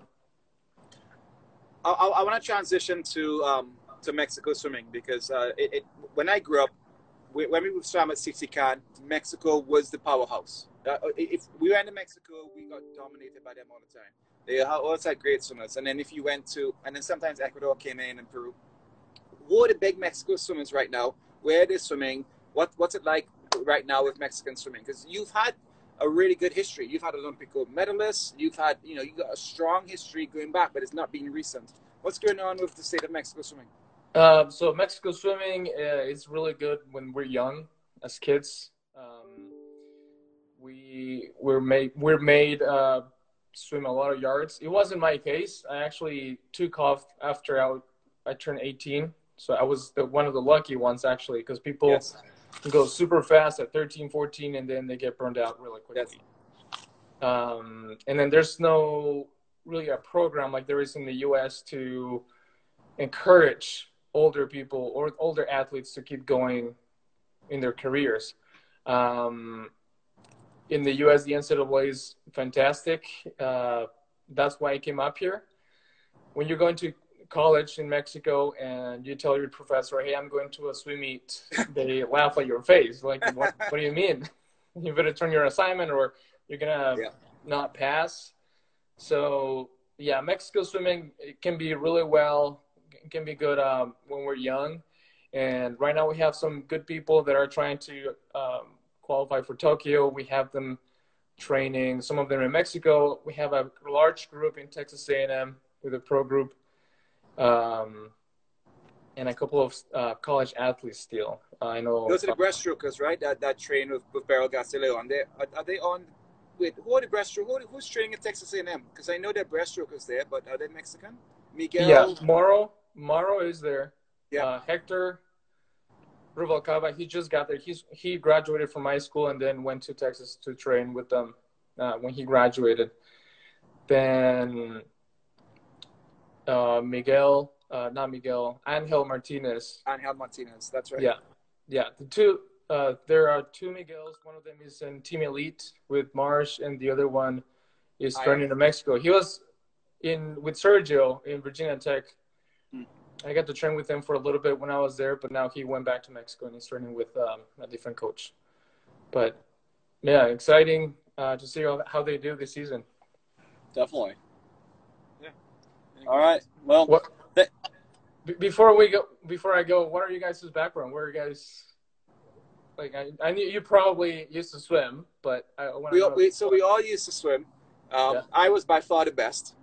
I, I, I want to transition to um, to Mexico swimming because uh, it, it, when I grew up, we, when we swam at Sitican, Mexico was the powerhouse. Uh, if we went to Mexico, we got dominated by them all the time. They always had great swimmers. And then if you went to, and then sometimes Ecuador came in and Peru. Who are the big Mexico swimmers right now? Where are they swimming? What What's it like right now with Mexican swimming? Because you've had a really good history. You've had Olympic gold medalists. You've had, you know, you got a strong history going back, but it's not been recent. What's going on with the state of Mexico swimming? Uh, so Mexico swimming uh, is really good when we're young, as kids. Um, we we're made we're made uh, swim a lot of yards. It wasn't my case. I actually took off after I, I turned eighteen. So I was the, one of the lucky ones, actually, because people Yes. go super fast at thirteen, fourteen, and then they get burned out really quickly. Yes. Um, and then there's no really a program like there is in the U S to encourage older people or older athletes to keep going in their careers. Um, in the U S, the N C double A is fantastic. Uh, that's why I came up here. When you're going to college in Mexico and you tell your professor, hey, I'm going to a swim meet, they laugh at your face. Like, what, what do you mean? You better turn your assignment or you're going to Yeah. not pass. So, yeah, Mexico swimming, it can be really well, it can be good um, when we're young. And right now we have some good people that are trying to um, qualify for Tokyo. We have them training, some of them in Mexico. We have a large group in Texas A and M with a pro group. Um, and a couple of uh, college athletes still. I know. Those are the breaststrokers, right? That that train with, with Beryl Gasteleo. They are, are they on? Wait, who are the breaststroke? Who, who's training at Texas A and M? Because I know there are breaststrokers there, but are they Mexican? Miguel. Yeah, Moro. Moro is there. Yeah. Uh, Hector Rubalcaba, he just got there. He's he graduated from high school and then went to Texas to train with them uh, when he graduated. Then uh, Miguel, uh, not Miguel, Angel Martinez. Angel Martinez. That's right. Yeah, yeah. The two, uh, there are two Miguels. One of them is in Team Elite with Marsh, and the other one is I- training in Mexico. He was in with Sergio in Virginia Tech I got to train with him for a little bit when I was there, but now he went back to Mexico and he's training with um, a different coach. But yeah, exciting uh, to see how, how they do this season. Definitely. Yeah. All right. Well, What, th- b- before we go, before I go, what are you guys' background? Where are you guys? Like, I, I knew you probably used to swim, but I want We, to all- know. we so we all used to swim. Um, Yeah. I was by far the best.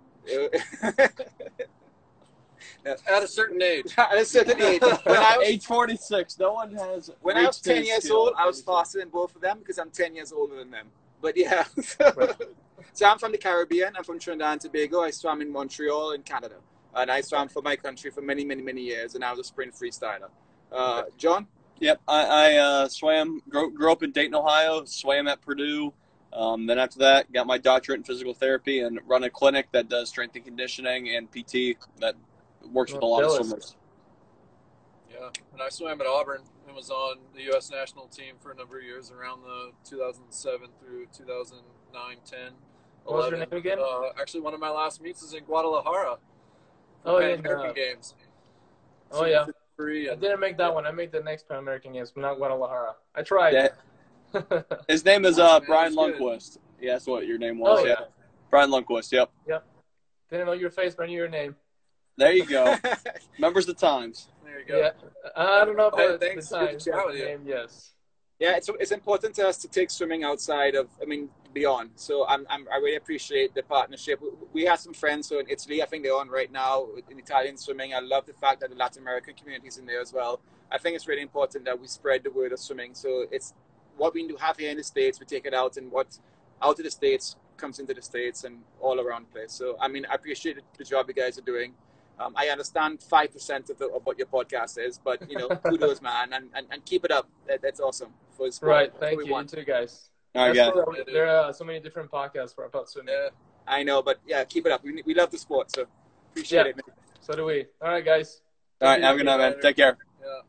At a certain age. At a certain age, when I was age forty-six. No one has. when I was reached ten his years skill old, at I was forty-six. faster than both of them because I'm ten years older than them. But yeah, so, so I'm from the Caribbean. I'm from Trinidad and Tobago. I swam in Montreal in Canada, and I swam for my country for many, many, many years. And I was a sprint freestyler. Uh, John, Yep, I, I uh, swam, grew, grew up in Dayton, Ohio, swam at Purdue. Um, then after that, got my doctorate in physical therapy and run a clinic that does strength and conditioning and P T that works with a lot of Jealous. swimmers. Yeah, and I swam at Auburn and was on the U S national team for a number of years around the two thousand seven through two thousand nine, ten, What was your eleven. name again? Uh, actually, one of my last meets is in Guadalajara. for Oh, Pan yeah, American uh, Games. Oh, yeah. Free I and didn't make that one. I made the next Pan American Games, but not Guadalajara. I tried. Yeah. His name is uh, Man, Brian that's good. Lundquist. Yeah, that's what your name was. Oh, yeah. yeah. Brian Lundquist, yep. Didn't know your face, but I knew your name. There you go. Remembers the times. there you go. Yeah. I don't know Hey, about thanks. the Good to time. chat but with the you. name, yes. yeah, it's it's important to us to take swimming outside of, I mean, beyond. So I'm, I'm I really appreciate the partnership. We, we have some friends who in Italy. I think they're on right now in Italian swimming. I love the fact that the Latin American community is in there as well. I think it's really important that we spread the word of swimming. So it's what we do have here in the States, we take it out, and what out of the States comes into the States and all around the place. So, I mean, I appreciate the job you guys are doing. Um, I understand five percent of, the, of what your podcast is, but, you know, kudos, man, and, and, and keep it up. That, that's awesome. For the sport. Right. That's Thank what we you. You want. too, guys. All right, That's guys. cool that we- There are so many different podcasts for about swimming. Yeah. I know, but yeah, keep it up. We, we love the sport, so appreciate Yeah. it. Man. So do we. All right, guys. All right, have a good night, man. Take care. Yeah.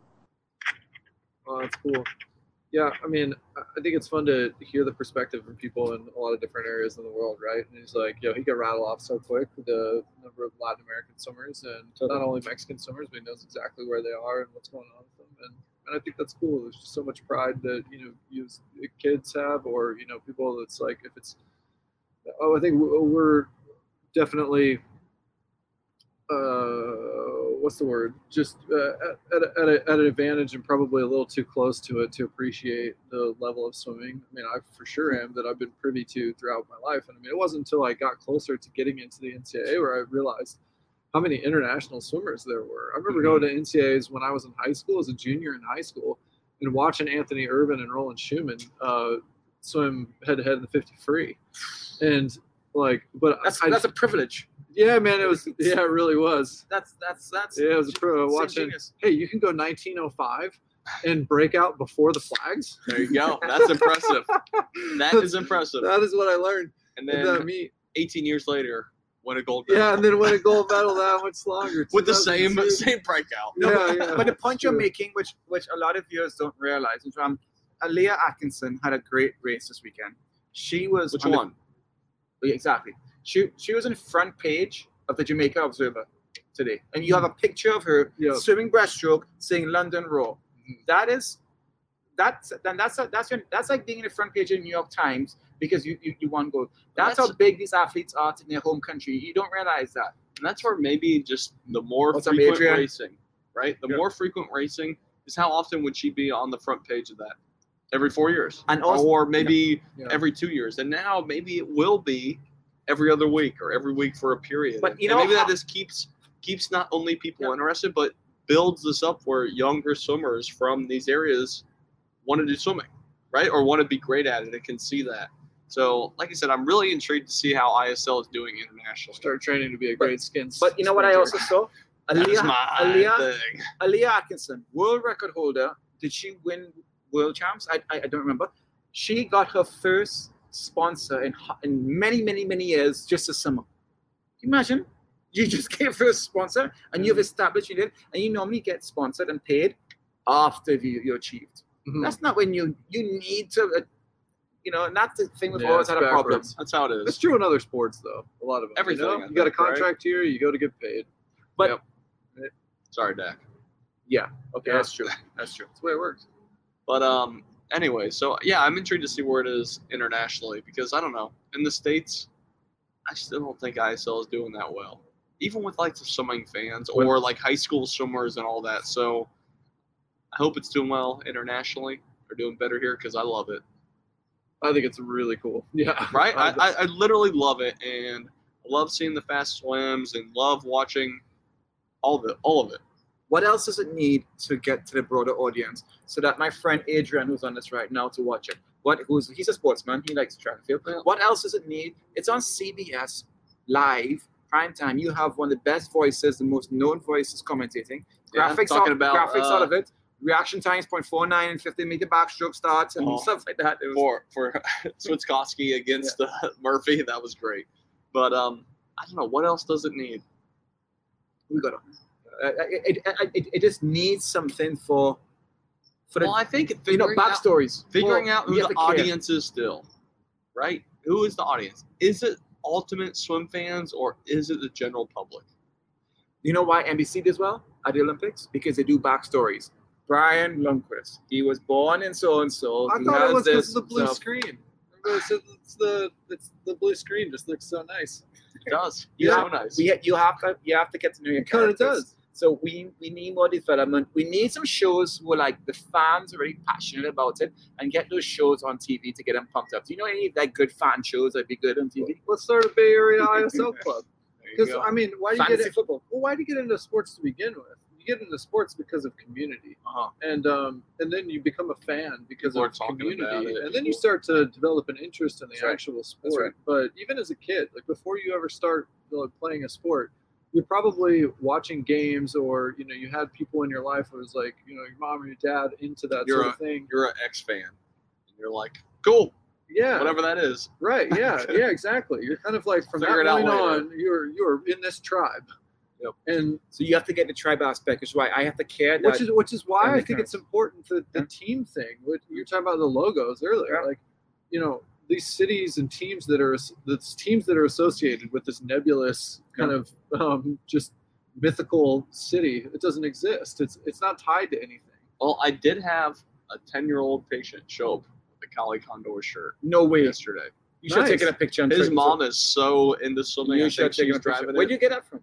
Oh, that's cool. Yeah, I mean, I think it's fun to hear the perspective from people in a lot of different areas in the world, right? And he's like, you know, he could rattle off so quick the number of Latin American swimmers and not only Mexican swimmers, but he knows exactly where they are and what's going on with them. And, and I think that's cool. There's just so much pride that, you know, you as kids have, or, you know, people that's like, if it's, oh, I think we're definitely, uh, what's the word? Just uh, at, at, a, at an advantage and probably a little too close to it to appreciate the level of swimming. I mean, I for sure am that I've been privy to throughout my life. And I mean, it wasn't until I got closer to getting into the N C double A where I realized how many international swimmers there were. I remember going to N C double As when I was in high school, as a junior in high school, and watching Anthony Irvin and Roland Schumann uh, swim head to head in the fifty free. And like, but That's I, that's a privilege. yeah, man, it was, yeah, it really was. That's that's that's. Yeah, it was a pro insane watching. genius. Hey, you can go nineteen oh five and break out before the flags. There you go. That's impressive. That is impressive. That is what I learned And in that then meet. eighteen years later, win a gold medal. Yeah, and then win a gold medal that much longer. with the same two thousand two. same breakout. Yeah, No, yeah. But the point you're Sure. making, which which a lot of viewers don't realize, is um, Aaliyah Atkinson had a great race this weekend. She was Which on the- one? exactly. She she was on the front page of the Jamaica Observer today, and you have a picture of her Yeah. swimming breaststroke saying London Roar. That is, that's then that's a, that's your, that's like being in the front page of the New York Times because you you, you won gold. That's, That's- how big these athletes are in their home country. You don't realize that. And that's where maybe just the more What's up, frequent Adrian? racing, right? The Yeah. more frequent racing is how often would she be on the front page of that? Every four years. And also- or maybe Yeah. every two years. And now maybe it will be every other week or every week for a period. But And- you and know maybe how- that just keeps keeps not only people Yeah. interested, but builds this up where younger swimmers from these areas want to do swimming, right? Or want to be great at it and can see that. So, like I said, I'm really intrigued to see how I S L is doing internationally. Start training to be a But- great skin. But you know what I also saw? That is Aaliyah, my Aaliyah, thing. Aaliyah Atkinson, world record holder. Did she win world champs? I, I, I don't remember. She got her first sponsor in, ho- in many, many, many years just this summer. Can you imagine? You just gave her a sponsor and you've established you did, and you normally get sponsored and paid after you, you achieved. Mhm. That's not when you you need to, uh, you know, and that's the thing we've Yeah, always it's had a problem. backwards. That's how it It's is. true in other sports, though. A lot of them. Everything, You, know? I You got a think, right? contract here, you go to get paid. But Yep. Sorry, Dak. Yeah. Okay, Yeah. that's true. That's true. That's the way it works. But um, anyway, so yeah, I'm intrigued to see where it is internationally because I don't know. In the States, I still don't think I S L is doing that well, even with like the swimming fans or like high school swimmers and all that. So I hope it's doing well internationally or doing better here because I love it. I think it's really cool. Yeah. Right? I, I, I, I literally love it, and I love seeing the fast swims and love watching all of it. All of it. What else does it need to get to the broader audience so that my friend Adrian, who's on this right now, to watch it? What? Who's he's a sportsman. He likes track and field. Yeah. What else does it need? It's on C B S live prime time. You have one of the best voices, the most known voices commentating. Yeah, Graphics talking out, about, graphics uh, out of it. Reaction times point four nine and fifty meter backstroke starts and Oh. stuff like that. It was, for for Switkowski against uh, Murphy. That was great. But um, I don't know what else does it need. we got. Uh, it, it, it, it just needs something for for the Well, I think you know figuring out, backstories. figuring Well, out who you the have to care. audience is still, right? Who is the audience? Is it ultimate swim fans or is it the general public? You know why N B C does well at the Olympics? Because they do backstories. Brian Lundquist, he was born in so and so. I he thought it has was because this of the blue stuff. screen. Everybody said it's the it's the blue screen just looks so nice. It does. You so have, nice. we, you have to you have to get to know your It kinda characters. does. So we we need more development. We need some shows where like the fans are really passionate about it and get those shows on T V to get them pumped up. Do you know any like good fan shows that'd be good on T V? Let's start a Bay Area I S L club. There you Because go. I mean, why do you Fantasy get it? football. Well, why do you get into sports to begin with? You get into sports because of community, Uh-huh. and um, and then you become a fan because People are of talking community, about it. and then you People- start to develop an interest in the That's right. actual sport. That's right. But even as a kid, like before you ever start like, playing a sport, you're probably watching games, or you know, you had people in your life who was like, you know, your mom or your dad into that You're sort a- of thing. You're an X fan. And you're like, cool, Yeah, whatever that is. right. Yeah, yeah, exactly. You're kind of like from Figure that it out point later. on, you're you're in this tribe. Yep. And So you have to get the tribe aspect. Is why I have to care that which is which is why that I makes think sense. it's important for the Yeah. team thing. What you're talking about the logos earlier, Yeah. like you know these cities and teams that are the teams that are associated with this nebulous kind of um, just mythical city. It doesn't exist. It's it's not tied to anything. Well, I did have a ten-year-old patient show up with a Cali Condor shirt no way. yesterday. You should Nice. take a picture. And His take- mom is so into swimming. You I should think take she's a picture. driving Where'd it. you get that from?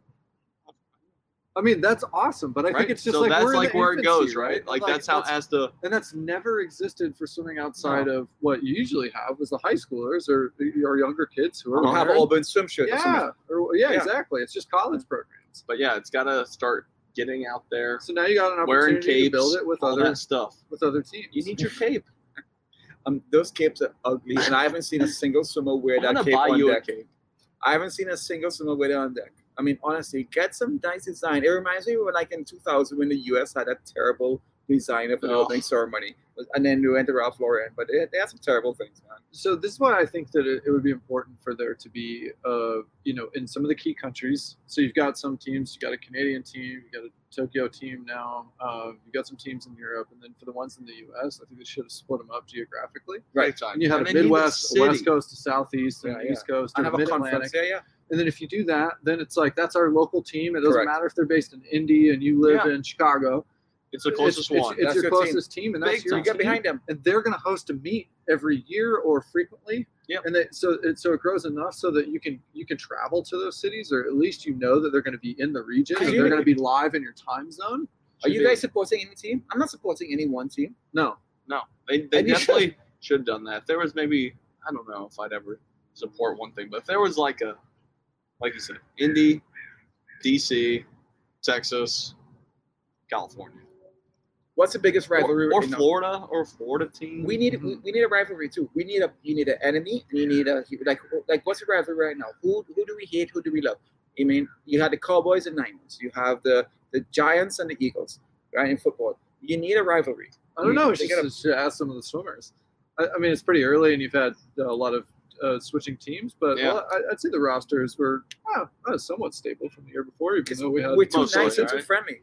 I mean, that's awesome, but I Right? think it's just so like that's we're in like the where it infancy, goes, right? Like, that's how that's- as the and that's never existed for swimming outside of what you usually have was the high schoolers or your younger kids who are We'll have wearing- Auburn swim shirt. or something. yeah, or, yeah, Yeah. exactly. It's just college programs. but yeah, it's got to start getting out there, So now you got an wearing opportunity capes, to build it with all other that stuff. with other teams. You need your cape. Um, those capes are ugly, and I haven't seen a single swimmer wear I'm that gonna cape buy on you a deck. cape. I haven't seen a single swimmer wear it on deck. I mean, honestly, get some nice design. It reminds me of when, like in two thousand, when the U S had that terrible design of an Oh. opening ceremony, and then we went to Ralph Lauren. But they, they had some terrible things, man. So this is why I think that it, it would be important for there to be, uh, you know, in some of the key countries. So you've got some teams. You got a Canadian team. You got a Tokyo team now. Uh, you got some teams in Europe, and then for the ones in the U S, I think they should have split them up geographically. Right time. And you have And a they need a Midwest, a West city. Coast, a Southeast, and Yeah, an yeah. East Coast, And and have a a Mid conference. Atlantic. Yeah, yeah. And then if you do that, then it's like that's our local team. It doesn't Correct. matter if they're based in Indy and you live Yeah. in Chicago. It's the closest it's, it's- one. It's, That's your your team. closest team, and that's Big your time. You get team. behind them. And they're going to host a meet every year or frequently. Yep. And they, so it so it grows enough so that you can you can travel to those cities, or at least you know that they're going to be in the region Are and you- they're going to be live in your time zone. Are Should you be- guys supporting any team? I'm not supporting any one team. No. No, they, they And you definitely should have done that. If there was maybe, I don't know if I'd ever support one thing, but if there was like a, like you said, Indy, D C, Texas, California, What's the biggest rivalry? or, or right now? Florida, or Florida team. We need we, we need a rivalry too. We need a you need an enemy and you need a like like what's the rivalry right now? Who who do we hate? Who do we love? I mean, you had the Cowboys and Niners. You have the the Giants and the Eagles, right? In football, you need a rivalry. I don't You- know. they Just, gotta- just should ask some of the swimmers. I, I mean, it's pretty early, and you've had uh, a lot of uh, switching teams, but Yeah. well, I, I'd say the rosters were oh, uh, somewhat stable from the year before, even though we had. We're too mostly, nice and too right? friendly.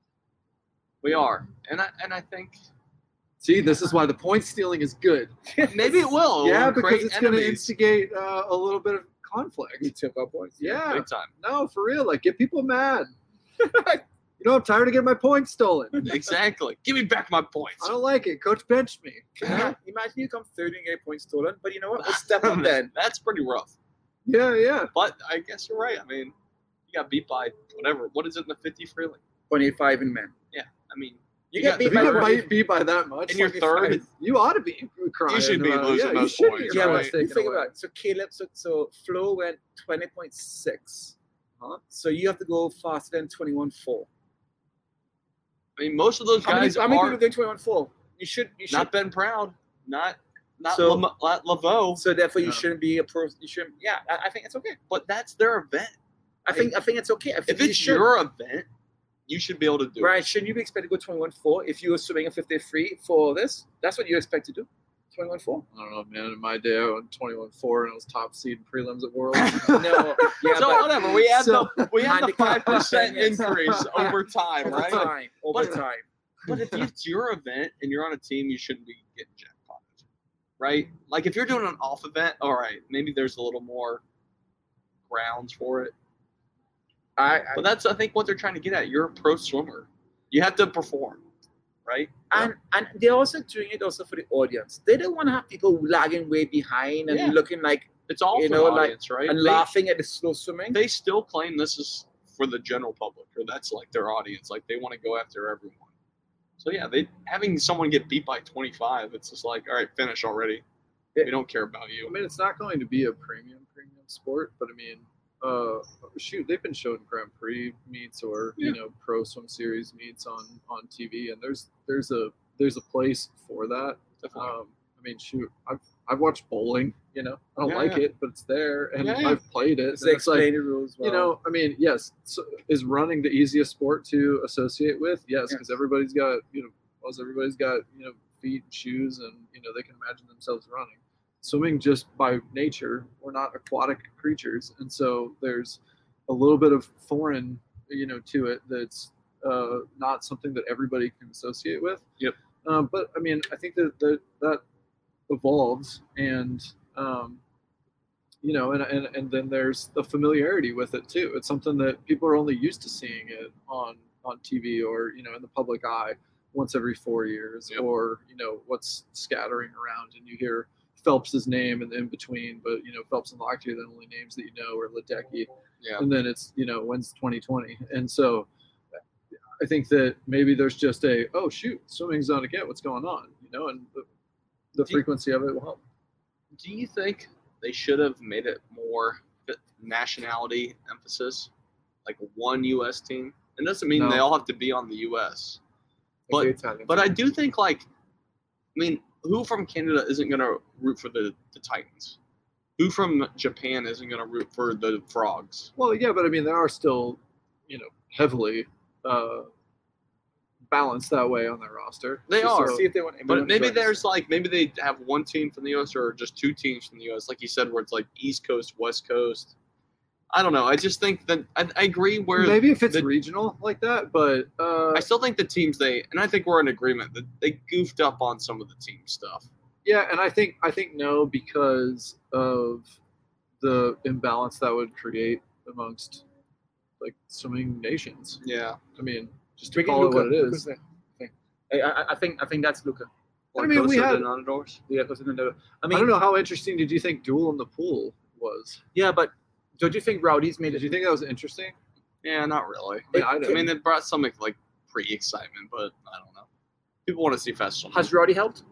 We are, and I and I think See, this is why the point stealing is good. maybe it will. yeah, It'll because create it's going to enemies. instigate uh, a little bit of conflict. We took our points. Yeah, Big time. no, for real. Like, get people mad. You know, I'm tired of getting my points stolen. Exactly. Give me back my points. I don't like it. Coach benched me. Yeah. Imagine you come third and get points stolen, but you know what? We'll step up then. That's pretty rough. Yeah, yeah. But I guess you're right. I mean, you got beat by whatever. What is it in the fifty freely? twenty-five in men. Yeah. I mean, You, You get got- beat If by you get twenty- beat beat by that much, and you're twenty-five, third. you ought to be crying. You should be about- losing yeah, you those should points, be Yeah, right? points but you taken think away. about it. So Caleb, so, so Flo went twenty point six. Huh? So you have to go faster than twenty-one four. I mean, most of those How many, guys how many are people doing twenty-one four? You should, you should. not Ben Proud, not not So- Lam- La- Laveau, So therefore, you Yeah. shouldn't be a pro. You shouldn't. Yeah, I, I think it's okay. but that's their event. I think I think it's okay. I think If you it's should. your event, you should be able to do Right, it. shouldn't you be expected to go twenty-one four if you were swimming a fifty-three for this? That's what you expect to do. twenty-one four. I don't know, man. In my day, I went twenty-one four and I was top seed in prelims at Worlds. No, yeah, so but whatever, we had So- the we had the Handicap five percent yes. increase over time, over right? time, over But- time. But if it's your event and you're on a team, you shouldn't be getting jackpotted, right? Like if you're doing an off event, all right, maybe there's a little more grounds for it. I, I But that's I think what they're trying to get at. You're a pro swimmer. You have to perform, right? and and they're also doing it also for the audience. They don't want to have people lagging way behind and Yeah. looking like It's all You for know, the like- audience, right? and They- laughing at the slow swimming. They still claim this is for the general public, or that's like their audience. Like they want to go after everyone. So yeah, they having someone get beat by twenty-five, it's just like, all right, finish already. Yeah. We don't care about I you. mean, it's not going to be a premium premium sport, but I mean, uh, shoot, they've been showing Grand Prix meets or Yeah. you know Pro Swim Series meets on on T V, and there's there's a there's a place for that. Definitely. Um, I mean, shoot, I've I've watched bowling. You know, I don't Yeah, like yeah. it, but it's there, and Yeah, yeah. I've played it. It's and it's like, explain the rules. Well. you know, I mean, yes, so is running the easiest sport to associate with? Yes, Yeah. because everybody's got, you know, most everybody's got, you know, feet and shoes, and you know they can imagine themselves running. Swimming, just by nature, we're not aquatic creatures, and so there's a little bit of foreign, you know, to it that's uh, not something that everybody can associate with. Yep. Um, but I mean, I think that that, that evolves, and um, you know, and, and and then there's the familiarity with it too. It's something that people are only used to seeing it on on T V or you know in the public eye once every four years, Yep. or you know what's scattering around, and you hear Phelps's name and in between, but you know Phelps and Lochte are the only names that you know, or Ledecky, Yeah. and then it's you know when's twenty twenty, and so I think that maybe there's just a oh shoot, swimming's on again, what's going on, you know, and the, the Do you- frequency of it will help. Do you think they should have made it more nationality emphasis, like one U S team? It doesn't mean No. they all have to be on the U S. Like But the Italians. but I do think like, I mean, who from Canada isn't gonna root for the, the Titans? Who from Japan isn't gonna root for the Frogs? Well, yeah, but I mean, they are still, you know, heavily uh, balanced that way on their roster. They Just are. so- see if they want. But anyone maybe to join there's us. like maybe they have one team from the U S or just two teams from the U S, like you said, where it's like East Coast, West Coast. I don't know. I just think that I, I agree where maybe if it's the- regional like that, but uh, I still think the teams they and I think we're in agreement that they goofed up on some of the team stuff. yeah, and I think I think no, because of the imbalance that would create amongst like swimming nations. Yeah. I mean, just to Bring in call it Luca. what it Luca's is. there. Okay. I, I, I think I think that's Luca. I mean, we Closer had- than Underdoors. Yeah, because in the, I I, mean, don't know how interesting did you think Duel in the Pool was? yeah, but don't you think Rowdy's made Did it? you think that was interesting? Yeah, not really. I mean, I I did. mean, it brought some like pre-excitement, but I don't know. People want to see fast swimming. Has Rowdy helped?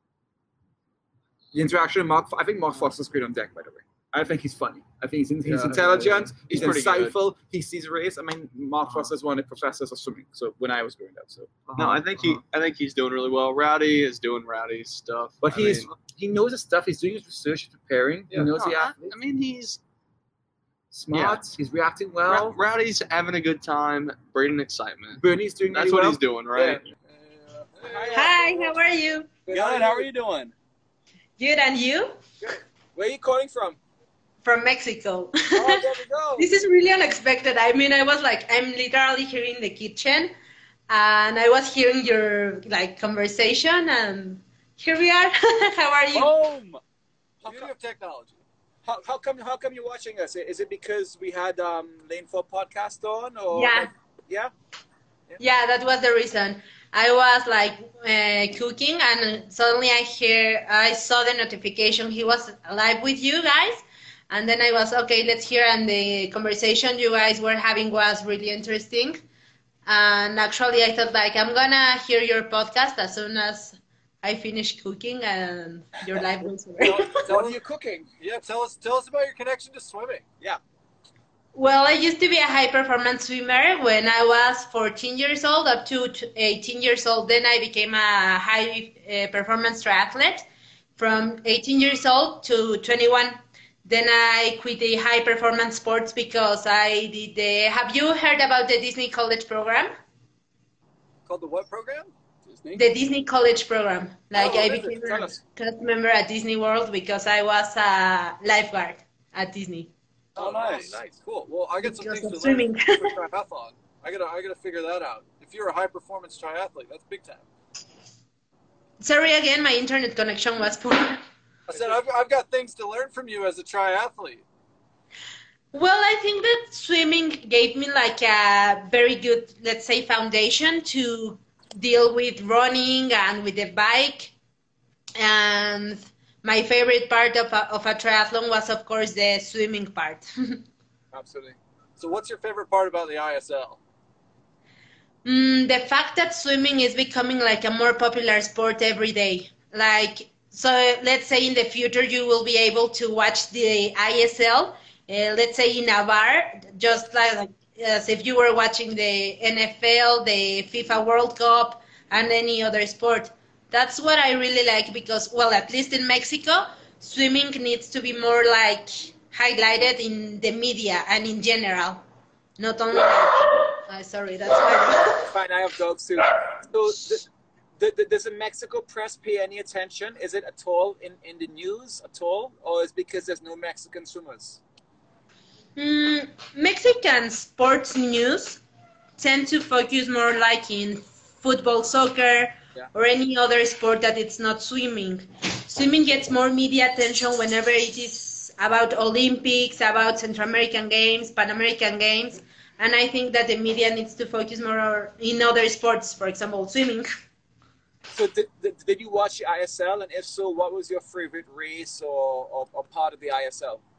The interaction with Mark, I think Mark Foster's great on deck, by the way. I think he's funny. I think he's, he's Yeah, intelligent. He's He's, pretty good. insightful. He sees a race. I mean, Mark Foster's one of the professors of swimming. So when I was growing up, so No, Uh-huh, I think he, uh-huh. I think he's doing really well. Rowdy is doing Rowdy stuff. but I he's mean, he knows his stuff. He's doing his research. He's preparing. Yeah. he knows no, the I, athlete. I mean, he's Smart. He's reacting Row- well. Rowdy's having a good time, bringing excitement. Bernie's doing That's really what well. he's doing, right? Hi, how are you? Good. How are you doing? Good, and you? Where are you calling from? From Mexico. Oh, there we go. This is really unexpected. I mean, I was like, I'm literally here in the kitchen, and I was hearing your like conversation, and here we are. How are you? Home. How Beauty come, of technology. How, how come how come you're watching us? Is it because we had um, Lane Four podcast on? Or Yeah. Yeah. Yeah, that was the reason. I was like uh, cooking, and suddenly I hear, I saw the notification. He was live with you guys, and then I was okay. Let's hear. And the conversation you guys were having was really interesting. And actually, I thought like I'm gonna hear your podcast as soon as I finish cooking, and your live goes over. What are you cooking? Yeah, tell us tell us about your connection to swimming. Yeah. Well, I used to be a high performance swimmer when I was fourteen years old up to eighteen years old. Then I became a high uh, performance triathlete from eighteen years old to twenty-one. Then I quit the high performance sports because I did the. Have you heard about the Disney College program? Called the what program? Disney? The Disney College program. Like Oh, I what is it? became Tell a us. cast member at Disney World because I was a lifeguard at Disney. Oh, nice. nice, cool. Well, I got some Because things of to learn swimming. for triathlon. I gotta, I gotta figure that out. If you're a high performance triathlete, that's big time. Sorry again, my internet connection was poor. I said I've, I've got things to learn from you as a triathlete. Well, I think that swimming gave me like a very good, let's say, foundation to deal with running and with the bike. And my favorite part of a, of a triathlon was, of course, the swimming part. Absolutely. So, what's your favorite part about the I S L? Mm, the fact that swimming is becoming like a more popular sport every day. Like, so let's say in the future you will be able to watch the I S L, uh, let's say in a bar, just like, like as if you were watching the N F L, the FIFA World Cup, and any other sport. That's what I really like because, well, at least in Mexico, swimming needs to be more like highlighted in the media and in general, not only like, uh, sorry, that's why. Fine, I have dogs too. So, the, the, the, does the Mexico press pay any attention? Is it at all in, in the news at all? Or is it because there's no Mexican swimmers? Mm, Mexican sports news tend to focus more like in football, soccer, Yeah. or any other sport that it's not swimming. Swimming gets more media attention whenever it is about Olympics, about Central American Games, Pan American Games, and I think that the media needs to focus more in other sports, for example, swimming. So did, did, did you watch the I S L? And if so, what was your favorite race or, or, or part of the I S L?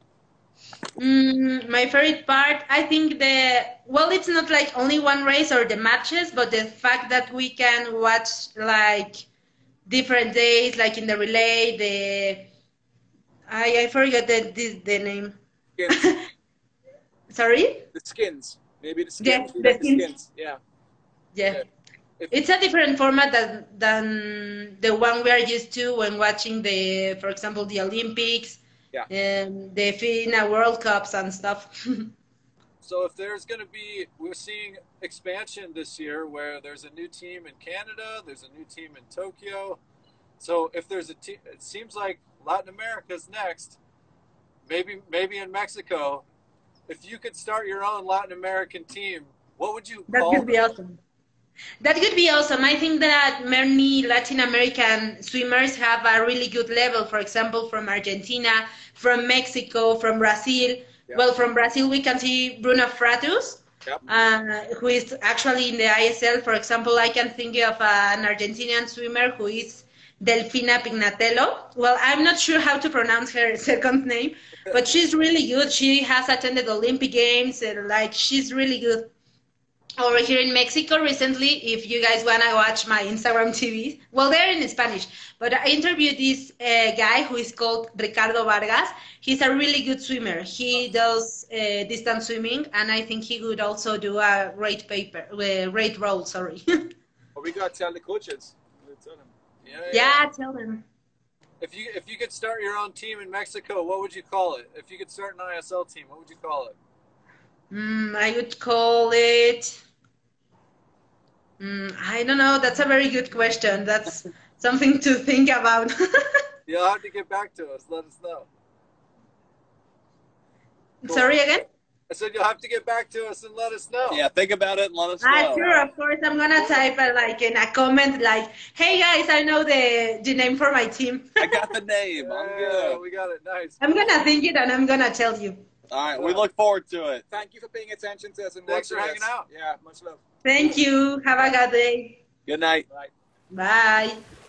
Mm, my favorite part, I think the, well, it's not like only one race or the matches, but the fact that we can watch like different days, like in the relay, the, I, I forget the, the, the name. Skins. Sorry? The skins. Maybe the Yeah, skins. the The skins. skins. Yeah. Yeah. Yeah. If- It's a different format than, than the one we are used to when watching the, for example, the Olympics, Yeah. um, the FINA World Cups and stuff. So, if there's going to be, we're seeing expansion this year where there's a new team in Canada, there's a new team in Tokyo. So, if there's a team, it seems like Latin America's next. Maybe, maybe in Mexico. If you could start your own Latin American team, what would you That call could be them? awesome. That could be awesome. I think that many Latin American swimmers have a really good level. For example, from Argentina, from Mexico, from Brazil. Yeah. Well, from Brazil, we can see Bruno Fratus, Yep. uh, who is actually in the I S L. For example, I can think of uh, an Argentinian swimmer who is Delfina Pignatello. Well, I'm not sure how to pronounce her second name, but she's really good. She has attended Olympic Games, and like she's really good. Over here in Mexico recently, if you guys want to watch my Instagram T V, well, they're in Spanish, but I interviewed this uh, guy who is called Ricardo Vargas. He's a really good swimmer. He does uh, distance swimming, and I think he would also do a great paper, uh, great role, sorry. Or we got to tell the coaches. We'll tell them. Yeah, yeah. Yeah, tell them. If you if you could start your own team in Mexico, what would you call it? If you could start an I S L team, what would you call it? Mm, I would call it, mm, I don't know, that's a very good question. That's something to think about. You'll have to get back to us. Let us know. Sorry again? I said you'll have to get back to us and let us know. Yeah, think about it and let us know. Ah, sure, of course. I'm gonna type uh, like in a comment like, "Hey guys, I know the the name for my team." I got the name. I'm Yeah, good. we got it. Nice. I'm gonna think it and I'm gonna tell you. All right, we look forward to it. Thank you for paying attention to us and Thanks watching for hanging us. out. Yeah, much love. Thank you. Have a good day. Good night. Bye.